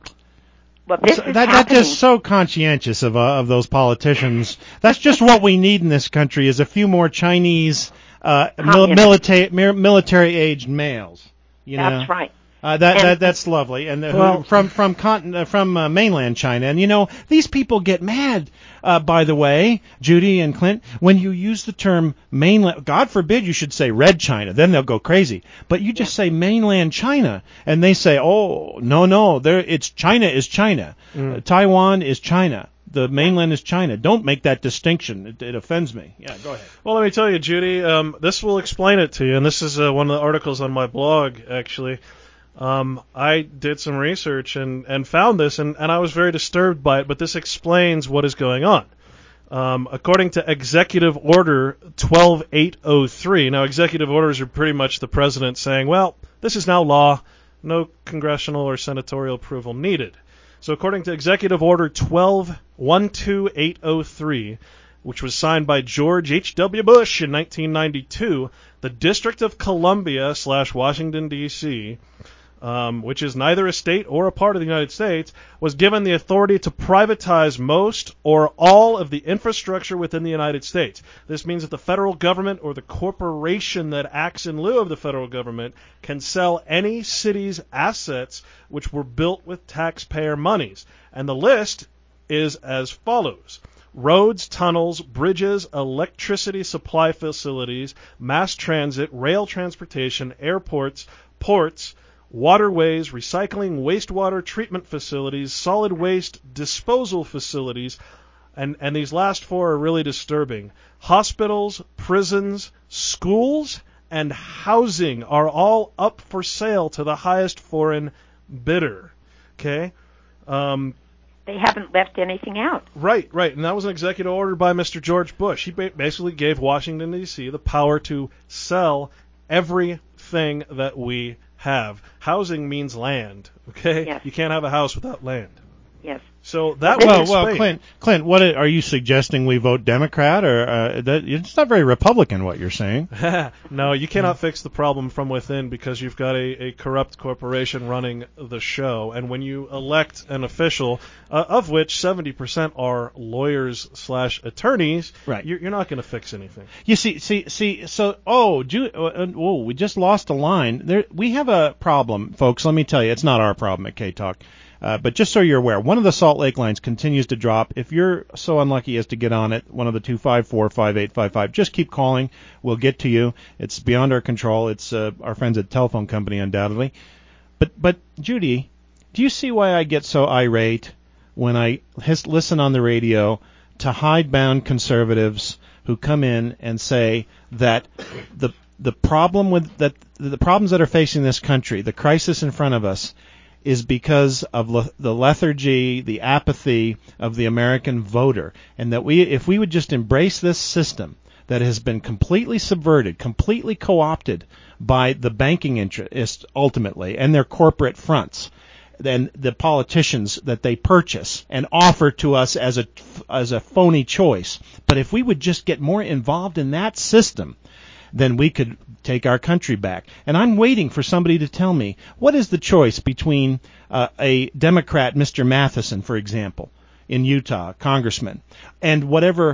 Well, this so is that happening. that's just so conscientious of uh, of those politicians. That's just what we need in this country is a few more Chinese uh, mil- military military aged males. You know? That's right. Uh, that, And- that that's lovely, and uh, Well- from from continent uh, from uh, mainland China, and you know these people get mad. Uh, by the way, Judy and Clint, when you use the term mainland, God forbid you should say Red China, then they'll go crazy. But you just say mainland China, and they say, oh no no, there it's China is China, Mm. uh, Taiwan is China. The mainland is China. Don't make that distinction. It, it offends me. Yeah, go ahead. Well, let me tell you, Judy, um, this will explain it to you, and this is uh, one of the articles on my blog, actually. Um, I did some research and, and found this, and, and I was very disturbed by it, but this explains what is going on. Um, according to Executive Order twelve eight oh three, now executive orders are pretty much the president saying, well, this is now law, no congressional or senatorial approval needed. So according to Executive Order twelve one two eight oh three, which was signed by George H W Bush in nineteen ninety-two, the District of Columbia slash Washington, D C, um, which is neither a state or a part of the United States, was given the authority to privatize most or all of the infrastructure within the United States. This means that the federal government or the corporation that acts in lieu of the federal government can sell any city's assets which were built with taxpayer monies. And the list is as follows: roads, tunnels, bridges, electricity supply facilities, mass transit, rail transportation, airports, ports, waterways, recycling, wastewater treatment facilities, solid waste disposal facilities, and, and these last four are really disturbing. Hospitals, prisons, schools, and housing are all up for sale to the highest foreign bidder. Okay? Um, They haven't left anything out. Right, right, and that was an executive order by Mister George Bush. He ba- basically gave Washington, D C the power to sell everything that we have. Housing means land, okay? Yes. You can't have a house without land. Yes. So that well, would well, explain. Clint, Clint, what are you suggesting? We vote Democrat, or uh, that, it's not very Republican what you're saying? No, you cannot fix the problem from within because you've got a, a corrupt corporation running the show. And when you elect an official, uh, of which seventy percent are lawyers slash attorneys, right. you're, you're not going to fix anything. You see, see, see. So, oh, Ju- uh, oh, we just lost a line. There, we have a problem, folks. Let me tell you, it's not our problem at K Talk. Uh, but just so you're aware, one of the Salt Lake lines continues to drop. If you're so unlucky as to get on it, one of the two five four, five eight five five, just keep calling. We'll get to you. It's beyond our control. It's uh, our friends at the telephone company, undoubtedly. But, but Judy, do you see why I get so irate when I his, listen on the radio to hidebound conservatives who come in and say that the the problem with that the problems that are facing this country, the crisis in front of us, is because of le- the lethargy, the apathy of the American voter, and that we, if we would just embrace this system that has been completely subverted, completely co-opted by the banking interests ultimately and their corporate fronts, then the politicians that they purchase and offer to us as a as a phony choice. But if we would just get more involved in that system, then we could take our country back. And I'm waiting for somebody to tell me, what is the choice between uh, a Democrat, Mister Matheson, for example, in Utah, congressman, and whatever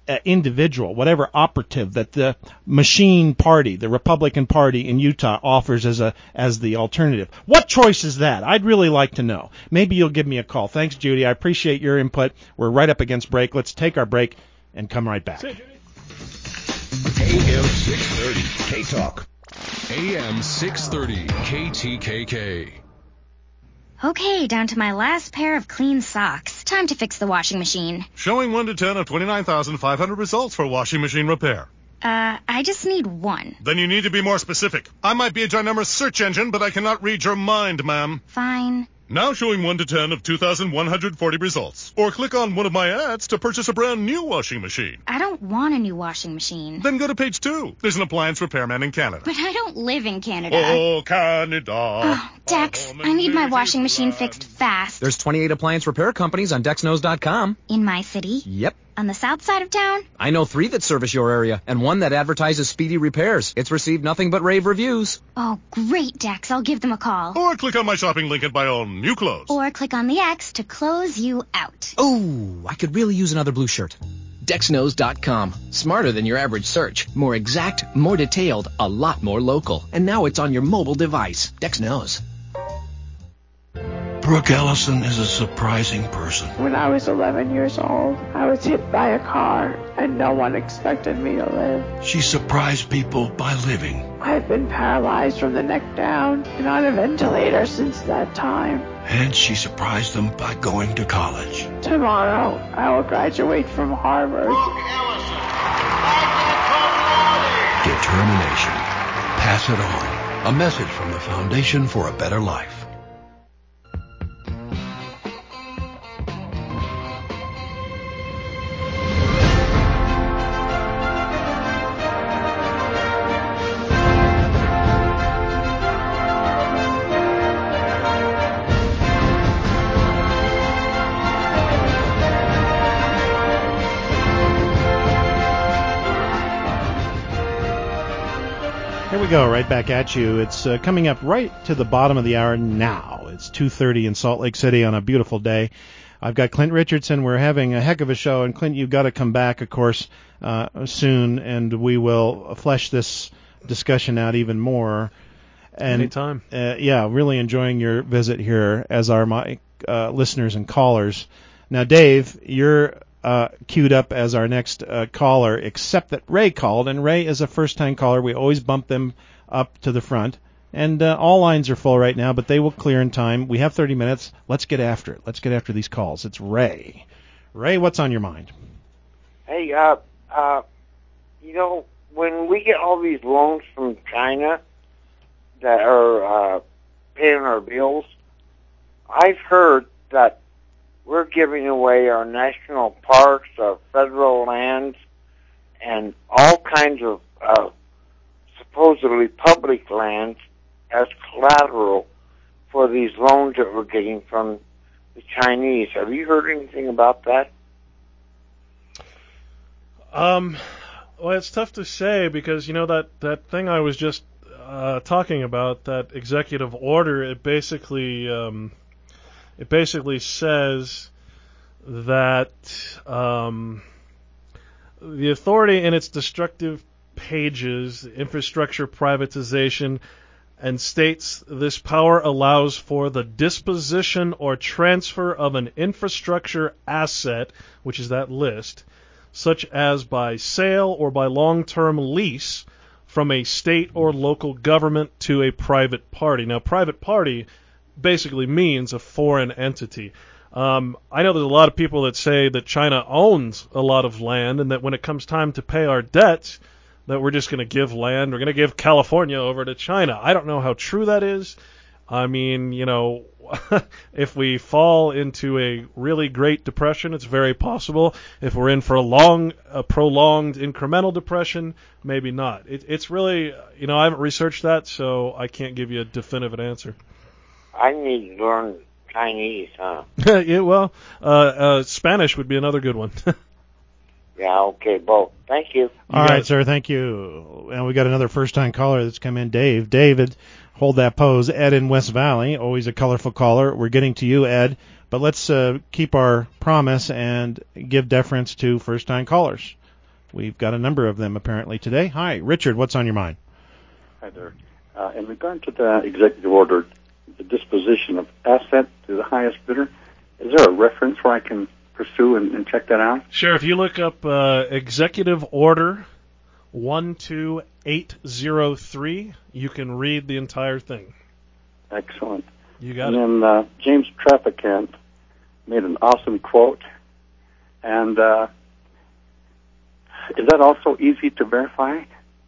uh, individual, whatever operative that the machine party, the Republican Party in Utah offers as a as the alternative. What choice is that? I'd really like to know. Maybe you'll give me a call. Thanks, Judy. I appreciate your input. We're right up against break. Let's take our break and come right back. A M six thirty K-Talk. A M six thirty K T K K. Okay, down to my last pair of clean socks. Time to fix the washing machine. Showing one to ten of twenty-nine thousand five hundred results for washing machine repair. Uh, I just need one. Then you need to be more specific. I might be a ginormous search engine, but I cannot read your mind, ma'am. Fine. Now showing one to ten of two thousand one hundred forty results. Or click on one of my ads to purchase a brand new washing machine. I don't want a new washing machine. Then go to page two. There's an appliance repairman in Canada. But I don't live in Canada. Oh, Canada. Oh, Dex, I need my washing machine fixed fast. There's twenty-eight appliance repair companies on Dex Knows dot com. In my city? Yep. On the south side of town? I know three that service your area, and one that advertises speedy repairs. It's received nothing but rave reviews. Oh, great, Dex. I'll give them a call. Or click on my shopping link and buy all new clothes. Or click on the X to close you out. Oh, I could really use another blue shirt. Dex Knows dot com. Smarter than your average search. More exact, more detailed, a lot more local. And now it's on your mobile device. Dex knows. Brooke Ellison is a surprising person. When I was eleven years old, I was hit by a car, and no one expected me to live. She surprised people by living. I've been paralyzed from the neck down and on a ventilator since that time. And she surprised them by going to college. Tomorrow, I will graduate from Harvard. Brooke Ellison, determination. Pass it on. A message from the Foundation for a Better Life. Here we go, right back at you. It's uh, coming up right to the bottom of the hour now. It's two thirty in Salt Lake City on a beautiful day. I've got Clint Richardson. We're having a heck of a show, and Clint, you've got to come back, of course, uh, soon, and we will flesh this discussion out even more. And, Anytime. Uh, yeah, really enjoying your visit here, as are my uh, listeners and callers. Now, Dave, you're Uh, queued up as our next uh, caller, except that Ray called, and Ray is a first-time caller. We always bump them up to the front, and uh, all lines are full right now, but they will clear in time. We have thirty minutes. Let's get after it. Let's get after these calls. It's Ray. Ray, what's on your mind? Hey, uh, uh, you know, when we get all these loans from China that are uh, paying our bills, I've heard that we're giving away our national parks, our federal lands, and all kinds of uh, supposedly public lands as collateral for these loans that we're getting from the Chinese. Have you heard anything about that? Um, well, it's tough to say because, you know, that, that thing I was just uh, talking about, that executive order, it basically... Um, It basically says that um, the authority in its destructive pages, infrastructure privatization, and states this power allows for the disposition or transfer of an infrastructure asset, which is that list, such as by sale or by long-term lease from a state or local government to a private party. Now, private party basically means a foreign entity. Um, I know there's a lot of people that say that China owns a lot of land and that when it comes time to pay our debts, that we're just going to give land, we're going to give California over to China. I don't know how true that is. I mean, you know, if we fall into a really great depression, it's very possible. If we're in for a long, a prolonged incremental depression, maybe not. It, it's really, you know, I haven't researched that, so I can't give you a definitive answer. I need to learn Chinese, huh? yeah, well, uh, uh, Spanish would be another good one. Yeah, okay, both. Thank you. All you right, sir, thank you. And we got another first-time caller that's come in, Dave. David, hold that pose. Ed in West Valley, always a colorful caller. We're getting to you, Ed, but let's uh, keep our promise and give deference to first-time callers. We've got a number of them apparently today. Hi, Richard, what's on your mind? Hi there. Uh, in regard to the executive order, the disposition of asset to the highest bidder, is there a reference where I can pursue and, and check that out? Sure. If you look up uh, Executive Order one two eight zero three, you can read the entire thing. Excellent. You got and it. And then uh, James Traficant made an awesome quote. And uh, is that also easy to verify?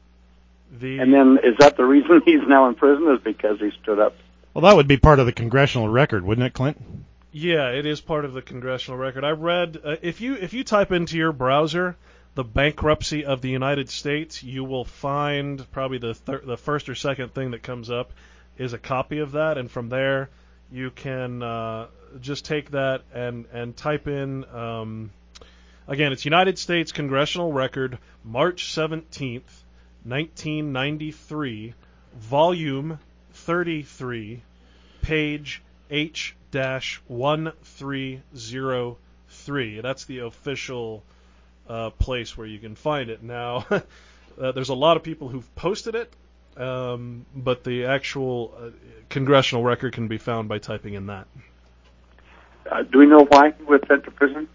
The and then is that the reason he's now in prison, is because he stood up? Well, that would be part of the congressional record, wouldn't it, Clint? Yeah, it is part of the congressional record. I read uh, if you if you type into your browser the bankruptcy of the United States, you will find probably the thir- the first or second thing that comes up is a copy of that, and from there you can uh, just take that and and type in um, again, it's United States Congressional Record, March seventeenth, nineteen ninety-three, volume thirty-three, page H one three zero three. That's the official uh, place where you can find it. Now, uh, there's a lot of people who've posted it, um, but the actual uh, congressional record can be found by typing in that. Uh, do we know why he was sent to prison?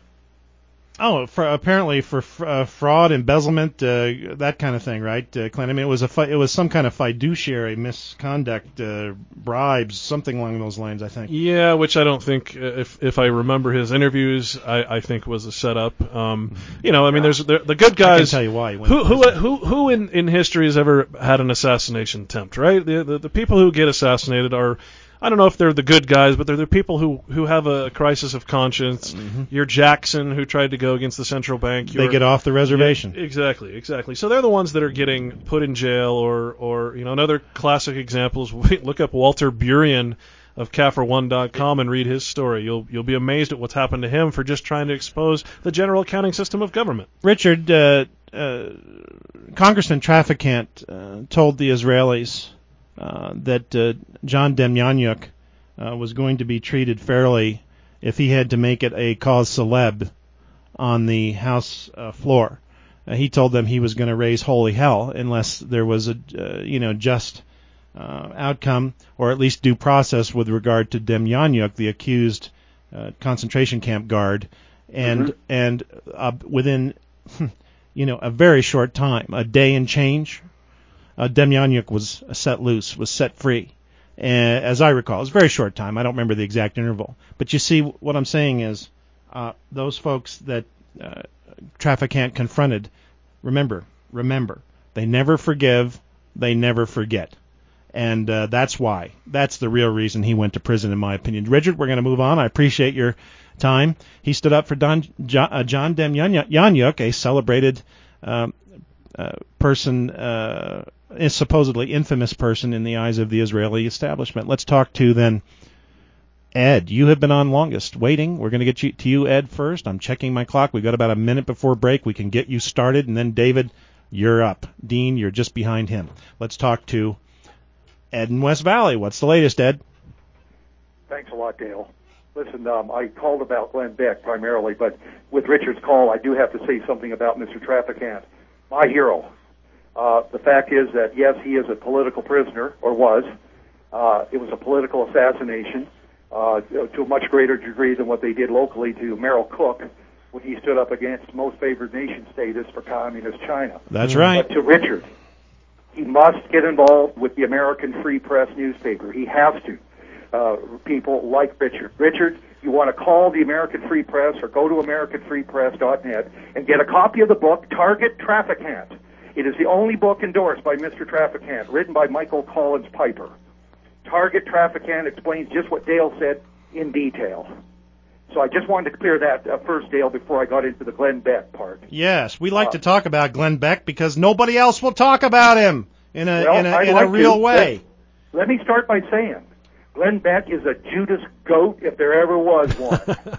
Oh, for, apparently for uh, fraud, embezzlement, uh, that kind of thing, right, uh, Clint? I mean, it was a fi- it was some kind of fiduciary misconduct, uh, bribes, something along those lines, I think. Yeah, which I don't think, if if I remember his interviews, I, I think was a setup. Um, you know, I mean, there's the, the good guys. I can tell you why. Who who who who in, in history has ever had an assassination attempt, right? The, the the people who get assassinated are, I don't know if they're the good guys, but they're the people who, who have a crisis of conscience. Mm-hmm. You're Jackson, who tried to go against the central bank. You're, they get off the reservation. Yeah, exactly, exactly. So they're the ones that are getting put in jail, or, or you know, another classic example is look up Walter Burien of Kaffir one dot com and read his story. You'll you'll be amazed at what's happened to him for just trying to expose the general accounting system of government. Richard, uh, uh, Congressman Traficant uh, told the Israelis Uh, that uh, John Demjanjuk uh, was going to be treated fairly if he had to make it a cause célèbre on the House uh, floor. Uh, he told them he was going to raise holy hell unless there was a uh, you know just uh, outcome, or at least due process with regard to Demjanjuk, the accused uh, concentration camp guard, and Mm-hmm. and uh, within you know a very short time, a day and change. Uh, Demjanjuk was set loose, was set free, uh, as I recall. It was a very short time. I don't remember the exact interval. But you see, what I'm saying is uh, those folks that uh, Traficant confronted, remember, remember, they never forgive, they never forget. And uh, that's why. That's the real reason he went to prison, in my opinion. Richard, we're going to move on. I appreciate your time. He stood up for Don, John, uh, John Demjanjuk, a celebrated um, uh, person, uh, a supposedly infamous person in the eyes of the Israeli establishment. Let's talk to, then, Ed. You have been on longest, waiting. We're going to get you, to you, Ed, first. I'm checking my clock. We've got about a minute before break. We can get you started, and then, David, you're up. Dean, you're just behind him. Let's talk to Ed in West Valley. What's the latest, Ed? Thanks a lot, Dale. Listen, um, I called about Glenn Beck primarily, but with Richard's call, I do have to say something about Mister Traficant, my hero. Uh, the fact is that, yes, he is a political prisoner, or was. Uh, it was a political assassination uh, to a much greater degree than what they did locally to Merrill Cook when he stood up against most favored nation status for communist China. That's right. But to Richard, he must get involved with the American Free Press newspaper. He has to. Uh, people like Richard. Richard, you want to call the American Free Press or go to american free press dot net and get a copy of the book, Target Traficant. It is the only book endorsed by Mister Traficant, written by Michael Collins Piper. Target Traficant explains just what Dale said in detail. So I just wanted to clear that uh, first, Dale, before I got into the Glenn Beck part. Yes, we like uh, to talk about Glenn Beck because nobody else will talk about him in a well, in a, in like a real to. way. Let, let me start by saying Glenn Beck is a Judas goat if there ever was one.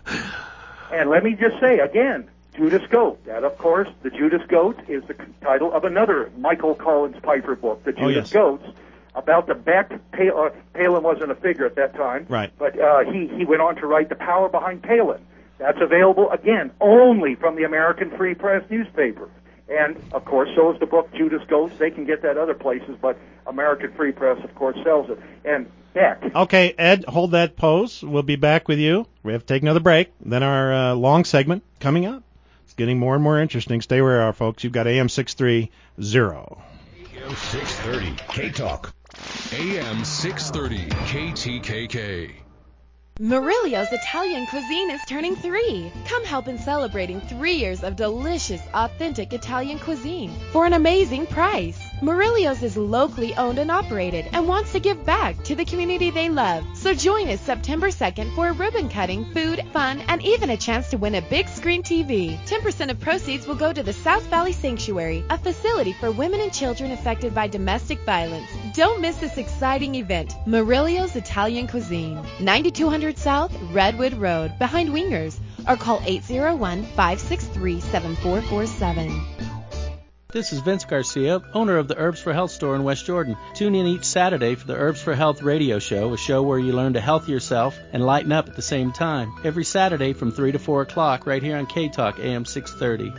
And let me just say again, Judas Goat. That, of course, the Judas Goat is the title of another Michael Collins Piper book, The Judas oh, yes. Goats, about the Beck. Pal- uh, Palin wasn't a figure at that time, right? But uh, he he went on to write The Power Behind Palin. That's available again only from the American Free Press newspaper. And, of course, so is the book Judas Ghost. They can get that other places, but American Free Press, of course, sells it. And Beck. Okay, Ed, hold that pose. We'll be back with you. We have to take another break. Then our uh, long segment coming up. It's getting more and more interesting. Stay where you are, folks. You've got A M six thirty. A M six thirty K-Talk. A M six thirty K T K K. Murillo's Italian cuisine is turning three. Come help in celebrating three years of delicious, authentic Italian cuisine for an amazing price. Murillo's is locally owned and operated and wants to give back to the community they love. So join us September second for a ribbon cutting, food, fun, and even a chance to win a big screen T V. ten percent of proceeds will go to the South Valley Sanctuary, a facility for women and children affected by domestic violence. Don't miss this exciting event. Murillo's Italian Cuisine, ninety-two hundred South Redwood Road, behind Wingers, or call eight oh one, five six three, seven four four seven. This is Vince Garcia, owner of the Herbs for Health store in West Jordan. Tune in each Saturday for the Herbs for Health radio show, a show where you learn to health yourself and lighten up at the same time. Every Saturday from three to four o'clock right here on K-Talk A M six thirty.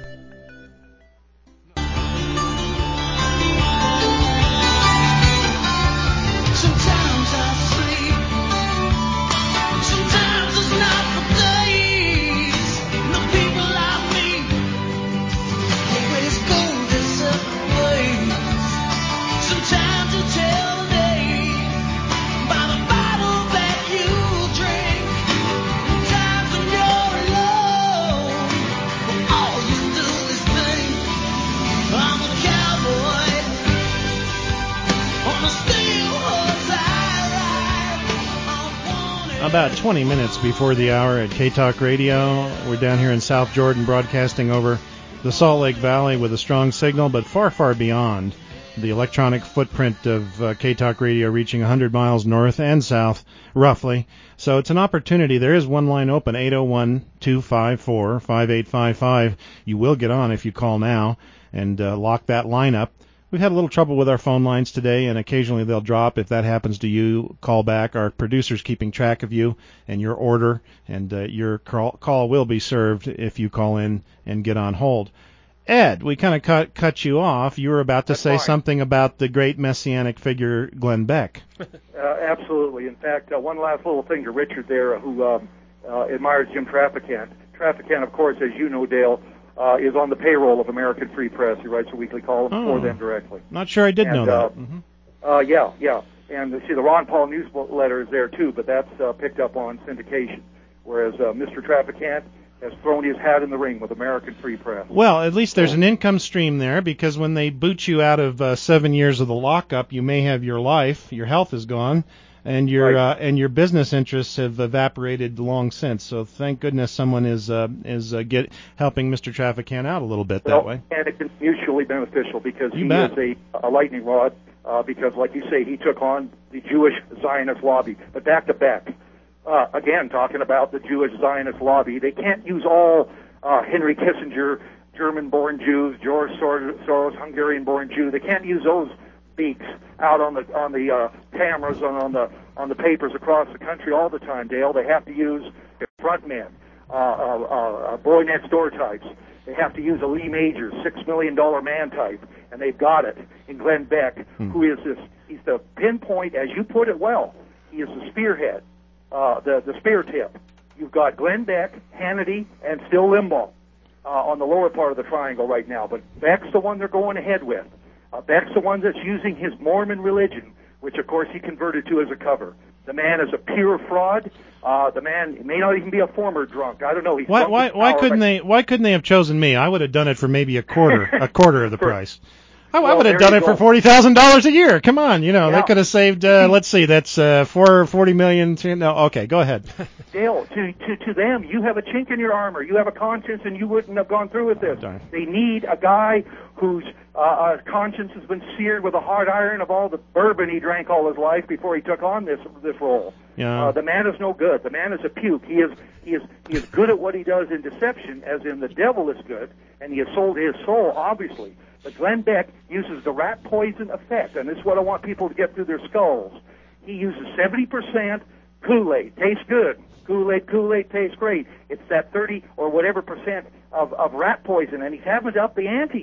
About twenty minutes before the hour at K-Talk Radio. We're down here in South Jordan broadcasting over the Salt Lake Valley with a strong signal, but far, far beyond the electronic footprint of uh, K-Talk Radio, reaching one hundred miles north and south, roughly. So it's an opportunity. There is one line open, eight oh one, two five four, five eight five five. You will get on if you call now and uh, lock that line up. We've had a little trouble with our phone lines today, and occasionally they'll drop. If that happens to you, call back. Our producer's keeping track of you and your order, and uh, your call, call will be served if you call in and get on hold. Ed, we kind of cut cut you off. You were about to That's say fine. something about the great messianic figure Glenn Beck. Uh, absolutely. In fact, uh, one last little thing to Richard there, who um, uh, admires Jim Traficant. Traficant, of course, as you know, Dale, uh, is on the payroll of American Free Press. He writes a weekly column Oh. for them directly. Not sure I did And, know that. uh, Mhm. Uh, yeah, yeah. And uh, see, the Ron Paul newsletter is there too, but that's uh, picked up on syndication. Whereas uh, Mister Traficant has thrown his hat in the ring with American Free Press. Well, at least there's an income stream there, because when they boot you out of uh, seven years of the lockup, you may have your life, your health is gone, and your Right. uh, and your business interests have evaporated long since. So thank goodness someone is uh, is uh, get helping Mister Traficant out a little bit Well, that way. and it's mutually beneficial because You he bet. is a, a lightning rod. Uh, because, like you say, he took on the Jewish Zionist lobby. But back to Beck. Uh, again, talking about the Jewish Zionist lobby, they can't use all uh, Henry Kissinger, German-born Jews, George Sor- Soros, Hungarian-born Jew. They can't use those beaks out on the on the uh, cameras and on the on the papers across the country all the time, Dale. They have to use the front men, uh, uh, uh, boy next door types. They have to use a Lee Majors, six million dollar man type, and they've got it in Glenn Beck, Hmm. who is this. He's the pinpoint, as you put it well. He is the spearhead, uh, the the spear tip. You've got Glenn Beck, Hannity, and still Limbaugh uh, on the lower part of the triangle right now. But Beck's the one they're going ahead with. Uh, Beck's the one that's using his Mormon religion, which of course he converted to as a cover. The man is a pure fraud. Uh, the man may not even be a former drunk. I don't know. He's Why drunk why with why power, couldn't but- they why couldn't they have chosen me? I would have done it for maybe a quarter a quarter of the price. I, I Well, would have there done you it for go. forty thousand dollars a year. Come on, you know Yeah. they could have saved. Uh, let's see, that's uh, four forty million. To, no, okay, go ahead. Dale, to, to, to them, you have a chink in your armor. You have a conscience, and you wouldn't have gone through with this. darn. They need a guy whose uh, uh, conscience has been seared with a hard iron of all the bourbon he drank all his life before he took on this this role. Yeah. Uh, the man is no good. The man is a puke. He is he is he is good at what he does in deception, as in the devil is good, and he has sold his soul, obviously. But Glenn Beck uses the rat poison effect, and this is what I want people to get through their skulls. He uses seventy percent Kool-Aid. Tastes good. Kool-Aid, Kool-Aid tastes great. It's that thirty or whatever percent of, of rat poison, and he's having to up the ante.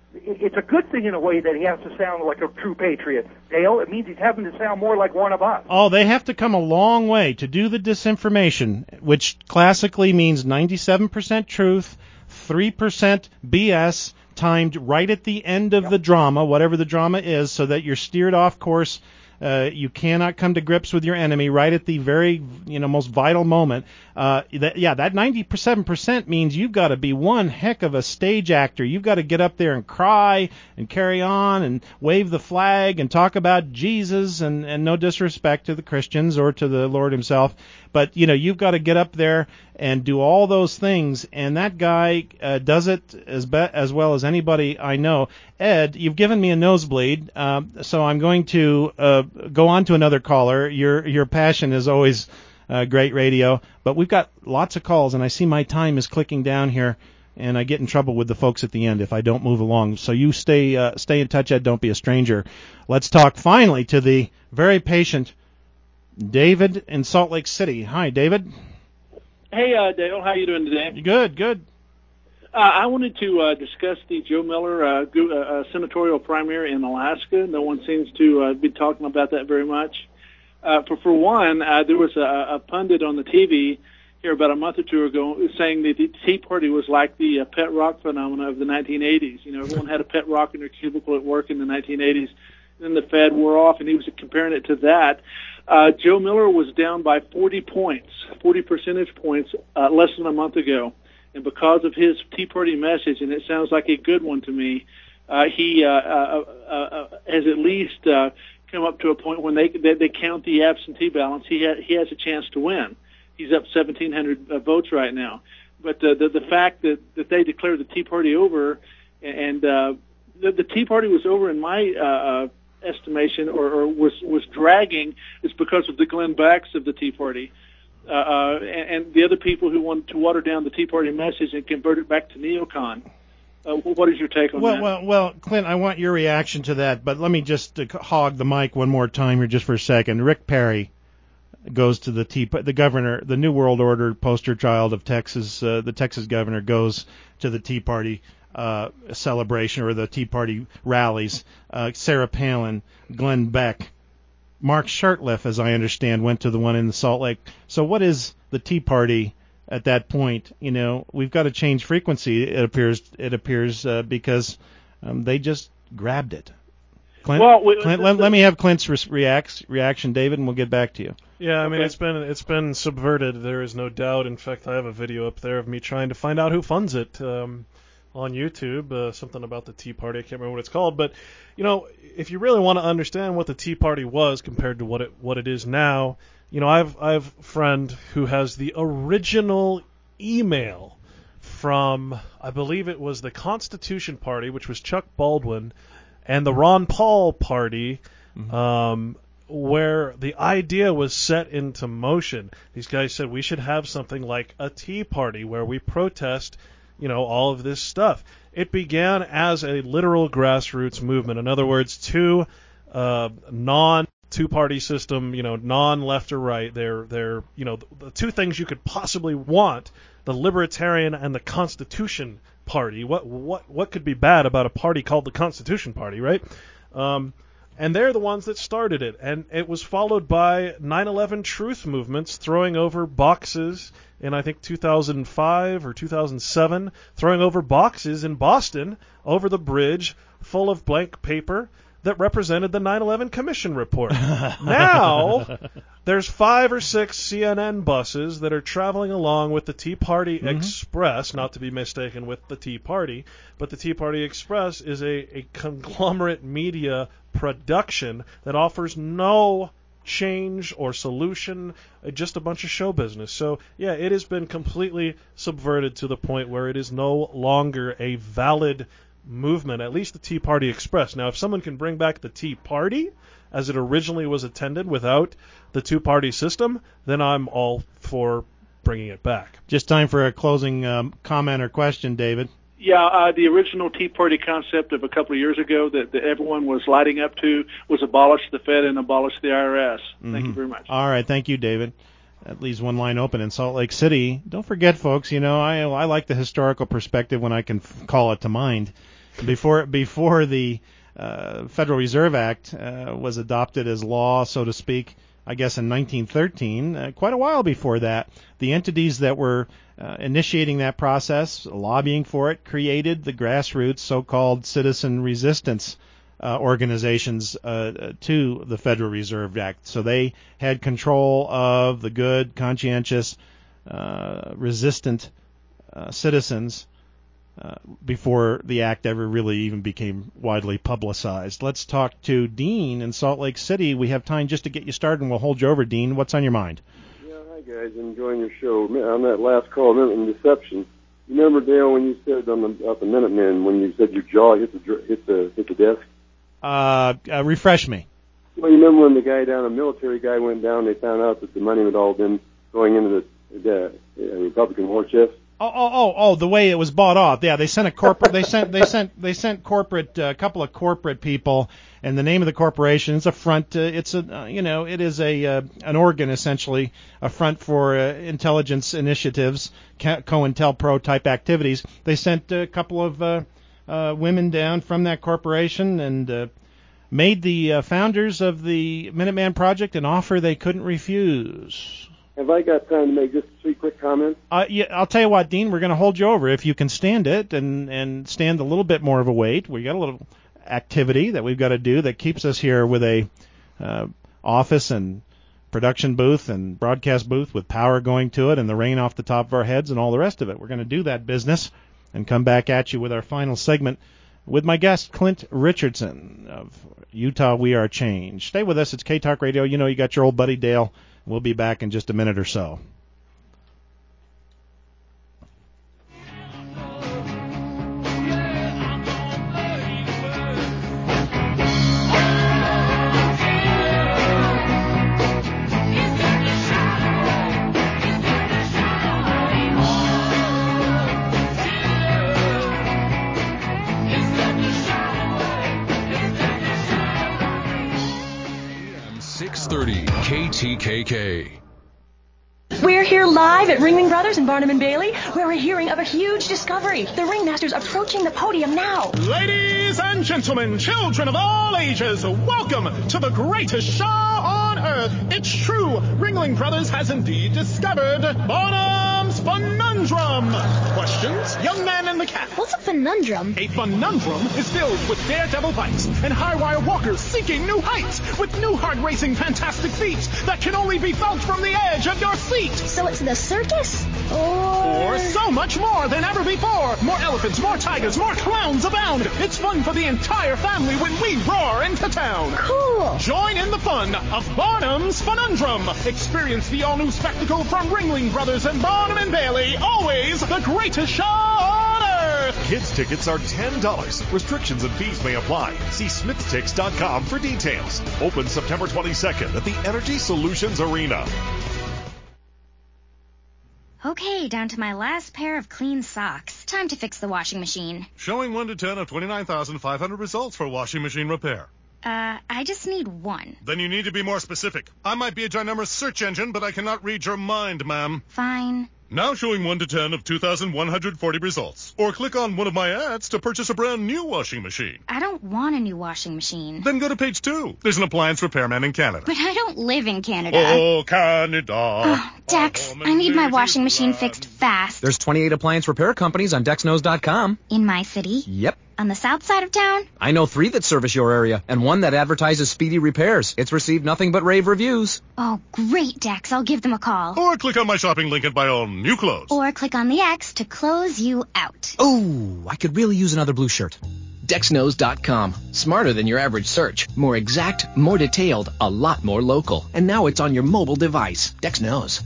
it's a good thing in a way that he has to sound like a true patriot. Dale, it means he's having to sound more like one of us. Oh, they have to come a long way to do the disinformation, which classically means ninety-seven percent truth, three percent B S, timed right at the end of yep. the drama, whatever the drama is, so that you're steered off course. Uh, you cannot come to grips with your enemy right at the very, you know, most vital moment. Uh, that, yeah, that ninety-seven percent means you've got to be one heck of a stage actor. You've got to get up there and cry and carry on and wave the flag and talk about Jesus and, and no disrespect to the Christians or to the Lord himself. But, you know, you've got to get up there and do all those things, and that guy uh, does it as be- as well as anybody I know. Ed, you've given me a nosebleed, uh, so I'm going to uh, go on to another caller. Your your passion is always uh, great radio, but we've got lots of calls, and I see my time is clicking down here, and I get in trouble with the folks at the end if I don't move along. So you stay uh, stay in touch, Ed. Don't be a stranger. Let's talk finally to the very patient David in Salt Lake City. Hi, David. Hey, uh, Dale. How you doing today? Good, good. Uh, I wanted to uh, discuss the Joe Miller uh, gu- uh, senatorial primary in Alaska. No one seems to uh, be talking about that very much. Uh, for, for one, uh, there was a, a pundit on the T V here about a month or two ago saying that the Tea Party was like the uh, pet rock phenomena of the nineteen eighties. You know, everyone had a pet rock in their cubicle at work in the nineteen eighties. Then the Fed wore off, and he was comparing it to that. Uh, Joe Miller was down by forty points, forty percentage points, uh, less than a month ago. And because of his Tea Party message, and it sounds like a good one to me, uh, he uh, uh, uh, uh, has at least uh, come up to a point when they they, they count the absentee balance. He ha- he has a chance to win. He's up seventeen hundred uh, votes right now. But uh, the the fact that, that they declared the Tea Party over, and uh, the, the Tea Party was over in my uh, uh, estimation, or, or was was dragging, is because of the Glenn Becks of the Tea Party. Uh, uh, and, and the other people who wanted to water down the Tea Party message and convert it back to neocon. Uh, what is your take on well, that? Well, well, Clint, I want your reaction to that, but let me just uh, hog the mic one more time here just for a second. Rick Perry goes to the Tea the governor, the New World Order poster child of Texas, uh, the Texas governor goes to the Tea Party uh, celebration or the Tea Party rallies. Uh, Sarah Palin, Glenn Beck, Mark Shurtleff, as I understand, went to the one in the Salt Lake. So what is the Tea Party at that point? You know, we've got to change frequency, it appears, It appears, uh, because um, they just grabbed it. Clint, well, we, Clint the, let, the, let me have Clint's re- reacts, reaction, David, and we'll get back to you. Yeah, I mean, okay. it's been it's been subverted. There is no doubt. In fact, I have a video up there of me trying to find out who funds it. Um, on YouTube, uh, something about the Tea Party. I can't remember what it's called, but you know, if you really want to understand what the Tea Party was compared to what it what it is now, you know, I've I've a friend who has the original email from, I believe it was the Constitution Party, which was Chuck Baldwin, and the Ron Paul Party, mm-hmm. um, where the idea was set into motion. These guys said we should have something like a Tea Party where we protest, you know, all of this stuff. It began as a literal grassroots movement. In other words, two uh, non two-party system, you know, non-left or right. They're they're you know the, the two things you could possibly want: the Libertarian and the Constitution Party. What what what could be bad about a party called the Constitution Party, right? Um, and they're the ones that started it, and it was followed by nine eleven truth movements throwing over boxes in, I think, two thousand five or two thousand seven, throwing over boxes in Boston over the bridge full of blank paper that represented the nine eleven Commission report. Now, there's five or six C N N buses that are traveling along with the Tea Party mm-hmm. Express, not to be mistaken with the Tea Party, but the Tea Party Express is a, a conglomerate media production that offers no change or solution, just a bunch of show business. So, yeah, it has been completely subverted to the point where it is no longer a valid movement, at least the Tea Party Express. Now, if someone can bring back the Tea Party as it originally was intended without the two-party system, then I'm all for bringing it back. Just time for a closing um, comment or question, David. Yeah, uh, the original Tea Party concept of a couple of years ago that, that everyone was lighting up to was abolish the Fed and abolish the I R S. Thank mm-hmm. you very much. All right, thank you, David. That leaves one line open in Salt Lake City. Don't forget, folks, you know, I I like the historical perspective when I can f- call it to mind. before before the uh, Federal Reserve Act uh, was adopted as law, so to speak, I guess in nineteen thirteen, uh, quite a while before that, the entities that were uh, initiating that process, lobbying for it, created the grassroots so-called citizen resistance uh, organizations uh, to the Federal Reserve Act. So they had control of the good, conscientious, uh, resistant uh, citizens Uh, before the act ever really even became widely publicized. Let's talk to Dean in Salt Lake City. We have time just to get you started, and we'll hold you over. Dean, what's on your mind? Yeah, hi guys, enjoying your show. On that last call, Minuteman Deception, you remember, Dale, when you said on the, about the Minutemen, when you said your jaw hit the dr- hit the hit the desk? Uh, uh, refresh me. Well, you remember when the guy down, a military guy went down, they found out that the money had all been going into the, the uh, Republican war chest? Oh, oh, oh, oh! The way it was bought off. Yeah, they sent a corporate. They sent. They sent. They sent corporate. A uh, couple of corporate people, and the name of the corporation is a front. Uh, it's a. Uh, you know, it is a uh, an organ essentially, a front for uh, intelligence initiatives, COINTELPRO type activities. They sent a couple of uh, uh, women down from that corporation and uh, made the uh, founders of the Minuteman Project an offer they couldn't refuse. Have I got time to make just three quick comments? Uh, yeah, I'll tell you what, Dean, we're going to hold you over if you can stand it and, and stand a little bit more of a weight. We got a little activity that we've got to do that keeps us here with a uh, office and production booth and broadcast booth with power going to it and the rain off the top of our heads and all the rest of it. We're going to do that business and come back at you with our final segment with my guest, Clint Richardson of Utah We Are Change. Stay with us. It's K-Talk Radio. You know you got your old buddy Dale. We'll be back in just a minute or so. six thirty K T K K. We're here live at Ringling Brothers in Barnum and Bailey, where we're hearing of a huge discovery. The Ringmaster's approaching the podium now. Ladies and gentlemen, children of all ages, welcome to the greatest show on earth. It's true, Ringling Brothers has indeed discovered Barnum's Funundrum. Questions? Young man in the cat. What's a Funundrum? A Funundrum is filled with daredevil bikes and high-wire walkers seeking new heights with new heart-racing fantastic feats that can only be felt from the edge of your seat. So it's the circus? Or... or so much more than ever before. More elephants, more tigers, more clowns abound. It's fun for the entire family when we roar into town. Cool. Join in the fun of Barnum's Funundrum. Experience the all-new spectacle from Ringling Brothers and Barnum and Bailey. Always the greatest show on earth. Kids tickets are ten dollars. Restrictions and fees may apply. See smiths tix dot com for details. Open September twenty-second at the Energy Solutions Arena. Okay, down to my last pair of clean socks. Time to fix the washing machine. Showing one to ten of twenty-nine thousand five hundred results for washing machine repair. Uh, I just need one. Then you need to be more specific. I might be a ginormous search engine, but I cannot read your mind, ma'am. Fine. Now showing one to ten of two thousand one hundred forty results. Or click on one of my ads to purchase a brand new washing machine. I don't want a new washing machine. Then go to page two. There's an appliance repairman in Canada. But I don't live in Canada. Oh, Canada. Oh, Dex, I need my washing machine fixed fast. There's twenty-eight appliance repair companies on dex knows dot com. In my city? Yep. On the south side of town? I know three that service your area, and one that advertises speedy repairs. It's received nothing but rave reviews. Oh, great, Dex. I'll give them a call. Or click on my shopping link and buy all new clothes. Or click on the X to close you out. Oh, I could really use another blue shirt. dex knows dot com. Smarter than your average search. More exact, more detailed, a lot more local. And now it's on your mobile device. Dex knows.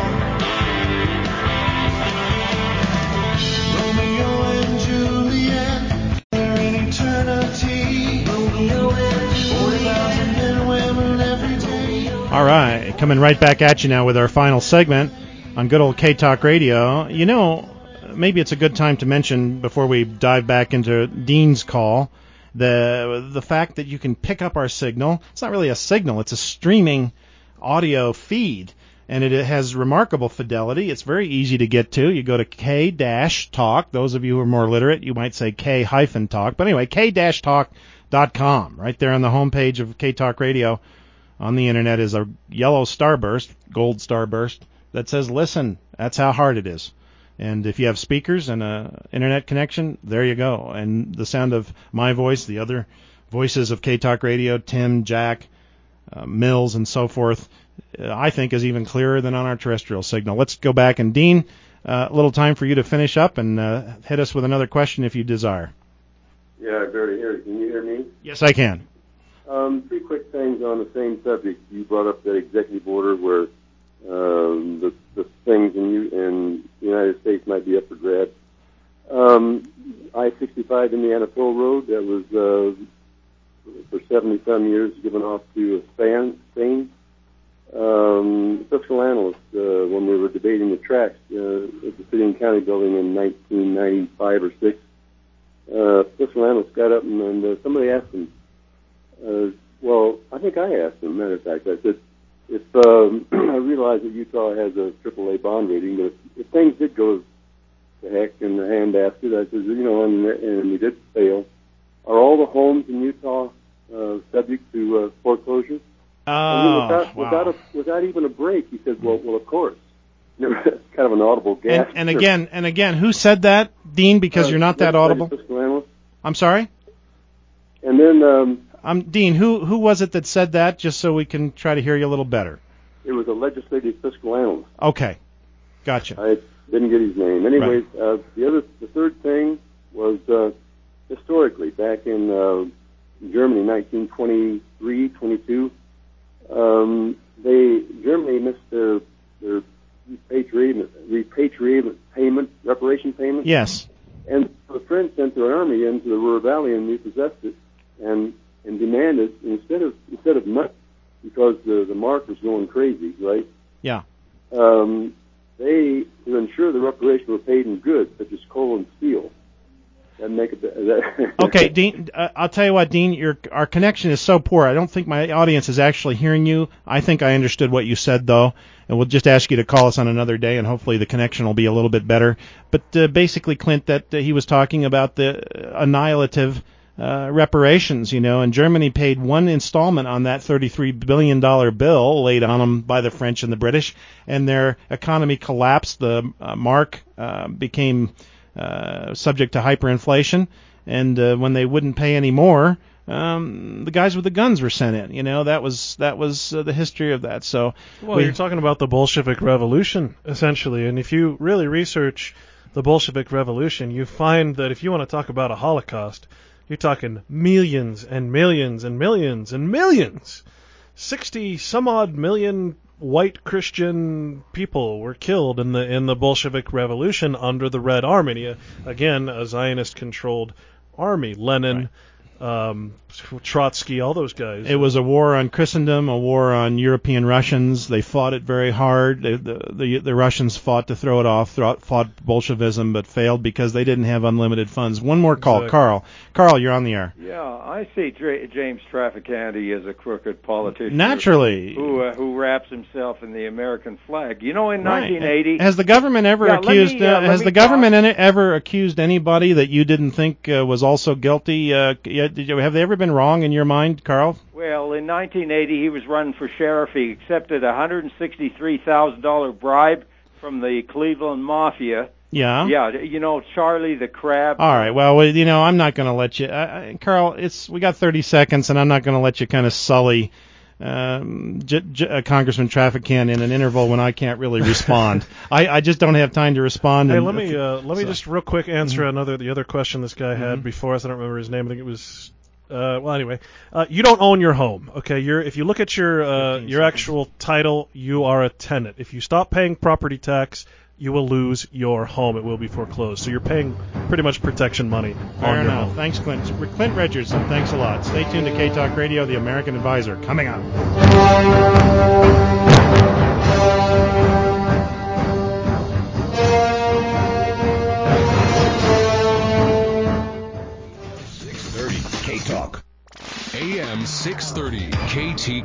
Romeo and Juliet. All right, coming right back at you now with our final segment on good old K-Talk Radio. You know, maybe it's a good time to mention before we dive back into Dean's call, the the fact that you can pick up our signal. It's not really a signal, it's a streaming audio feed, and it has remarkable fidelity. It's very easy to get to. You go to K-Talk. Those of you who are more literate, you might say K-Talk. But anyway, K Talk dot com. Right there on the homepage of K-Talk Radio on the internet is a yellow starburst, gold starburst, that says listen. That's how hard it is. And if you have speakers and a internet connection, there you go. And the sound of my voice, the other voices of K-Talk Radio, Tim, Jack, uh, Mills, and so forth, uh, I think is even clearer than on our terrestrial signal. Let's go back. And Dean, uh, a little time for you to finish up and uh, hit us with another question if you desire. Yeah, I barely hear you. Can you hear me? Yes, I can. Um, three quick things on the same subject. You brought up that executive order where Um, the, the things in, you, in the United States might be up for grabs. Um, I sixty-five Indiana Toll Road, that was uh, for seventy-some years given off to Spain. Spain. Um, fiscal analyst, uh, when we were debating the tracks uh, at the City and County building in nineteen ninety-five or six, uh, fiscal analyst got up and, and uh, somebody asked him, uh, well, I think I asked him, matter of fact, I said, If um, I realize that Utah has a triple A bond rating, but if, if things did go to heck in the handbasket, I said, you know, and, and we did fail, are all the homes in Utah uh, subject to uh, foreclosure? Oh, I mean, without, wow. without, a, without even a break, he said, well, well, of course. It's kind of an audible gasp. And, and again, and again, who said that, Dean? Because uh, you're not that audible. Fiscal analyst. I'm sorry. And then. Um, Um, Dean, who who was it that said that, just so we can try to hear you a little better? It was a legislative fiscal analyst. Okay, gotcha. I didn't get his name. Anyways, right. uh, the other, the third thing was uh, historically back in uh, Germany, nineteen twenty-three, twenty-two. Um, they Germany missed their their repatriation, repatriation payment, reparation payment. Yes. And the French sent their army into the Ruhr Valley and repossessed it, and and demanded instead of instead of money, because the the mark was going crazy, right? Yeah. Um, they to ensure the reparation were paid in goods such as coal and steel. That make it. That Okay, Dean. Uh, I'll tell you what, Dean. Your our connection is so poor. I don't think my audience is actually hearing you. I think I understood what you said, though, and we'll just ask you to call us on another day, and hopefully the connection will be a little bit better. But uh, basically, Clint, that uh, he was talking about the annihilative uh, reparations, you know, and Germany paid one installment on that thirty-three billion dollars bill laid on them by the French and the British, and their economy collapsed. The uh, mark uh, became uh, subject to hyperinflation, and uh, when they wouldn't pay any more, um, the guys with the guns were sent in. You know, that was that was uh, the history of that. So, well, we, you're talking about the Bolshevik Revolution, essentially, and if you really research the Bolshevik Revolution, you find that if you want to talk about a Holocaust, you're talking millions and millions and millions and millions. Sixty some odd million white Christian people were killed in the in the Bolshevik Revolution under the Red Army. Again, a Zionist-controlled army. Lenin, right. um, Trotsky, all those guys. It was a war on Christendom, a war on European Russians. They fought it very hard. They, the, the the Russians fought to throw it off, fought Bolshevism, but failed because they didn't have unlimited funds. One more call, Exactly. Carl. Carl, you're on the air. Yeah, I see Dra- James Traficante as a crooked politician. Naturally. Who uh, who wraps himself in the American flag. You know, in Right. nineteen eighty... Has the government ever Yeah, let accused me, uh, uh, let has me the government in it ever accused anybody that you didn't think uh, was also guilty? Uh, yeah, did you, have they ever been wrong in your mind, Carl? Well, in nineteen eighty, he was running for sheriff. He accepted a one hundred sixty-three thousand dollars bribe from the Cleveland Mafia. Yeah. Yeah, you know, Charlie the Crab. All right. Well, you know, I'm not going to let you, uh, Carl. It's we got thirty seconds, and I'm not going to let you kind of sully um, J- J- uh, Congressman Traficant in an interval when I can't really respond. I, I just don't have time to respond. Hey, and, let me uh, let me so. just real quick answer Mhm. another the other question this guy had Mhm. before us. I don't remember his name. I think it was. Uh, well, anyway, uh, you don't own your home. Okay, you're if you look at your uh, your actual title, you are a tenant. If you stop paying property tax, you will lose your home. It will be foreclosed. So you're paying pretty much protection money Fair on your enough. home. Thanks, Clint. Clint Richardson, thanks a lot. Stay tuned to K-Talk Radio, the American Advisor, coming up.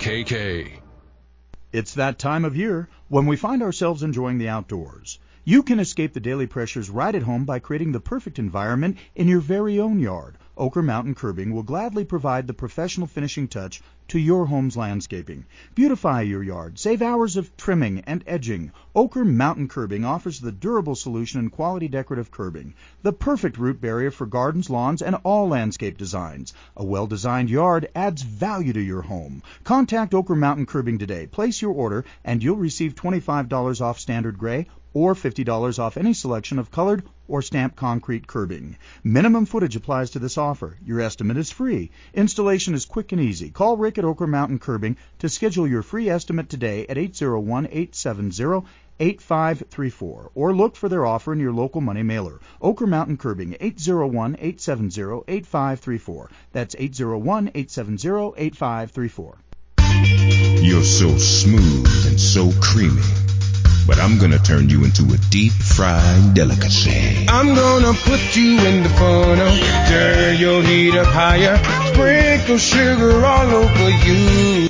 K K. It's that time of year when we find ourselves enjoying the outdoors. You can escape the daily pressures right at home by creating the perfect environment in your very own yard. Ochre Mountain Curbing will gladly provide the professional finishing touch to your home's landscaping. Beautify your yard. Save hours of trimming and edging. Ochre Mountain Curbing offers the durable solution in quality decorative curbing, the perfect root barrier for gardens, lawns, and all landscape designs. A well-designed yard adds value to your home. Contact Ochre Mountain Curbing today. Place your order, and you'll receive twenty-five dollars off standard gray or fifty dollars off any selection of colored or stamped concrete curbing. Minimum footage applies to this offer. Your estimate is free. Installation is quick and easy. Call Rick at Ochre Mountain Curbing to schedule your free estimate today at eight zero one, eight seven zero, eight five three four or look for their offer in your local money mailer. Ochre Mountain Curbing, eight zero one, eight seven zero, eight five three four. That's eight zero one, eight seven zero, eight five three four. You're so smooth and so creamy, but I'm gonna turn you into a deep-fried delicacy. I'm gonna put you in the funnel, turn your heat up higher, sprinkle sugar all over you.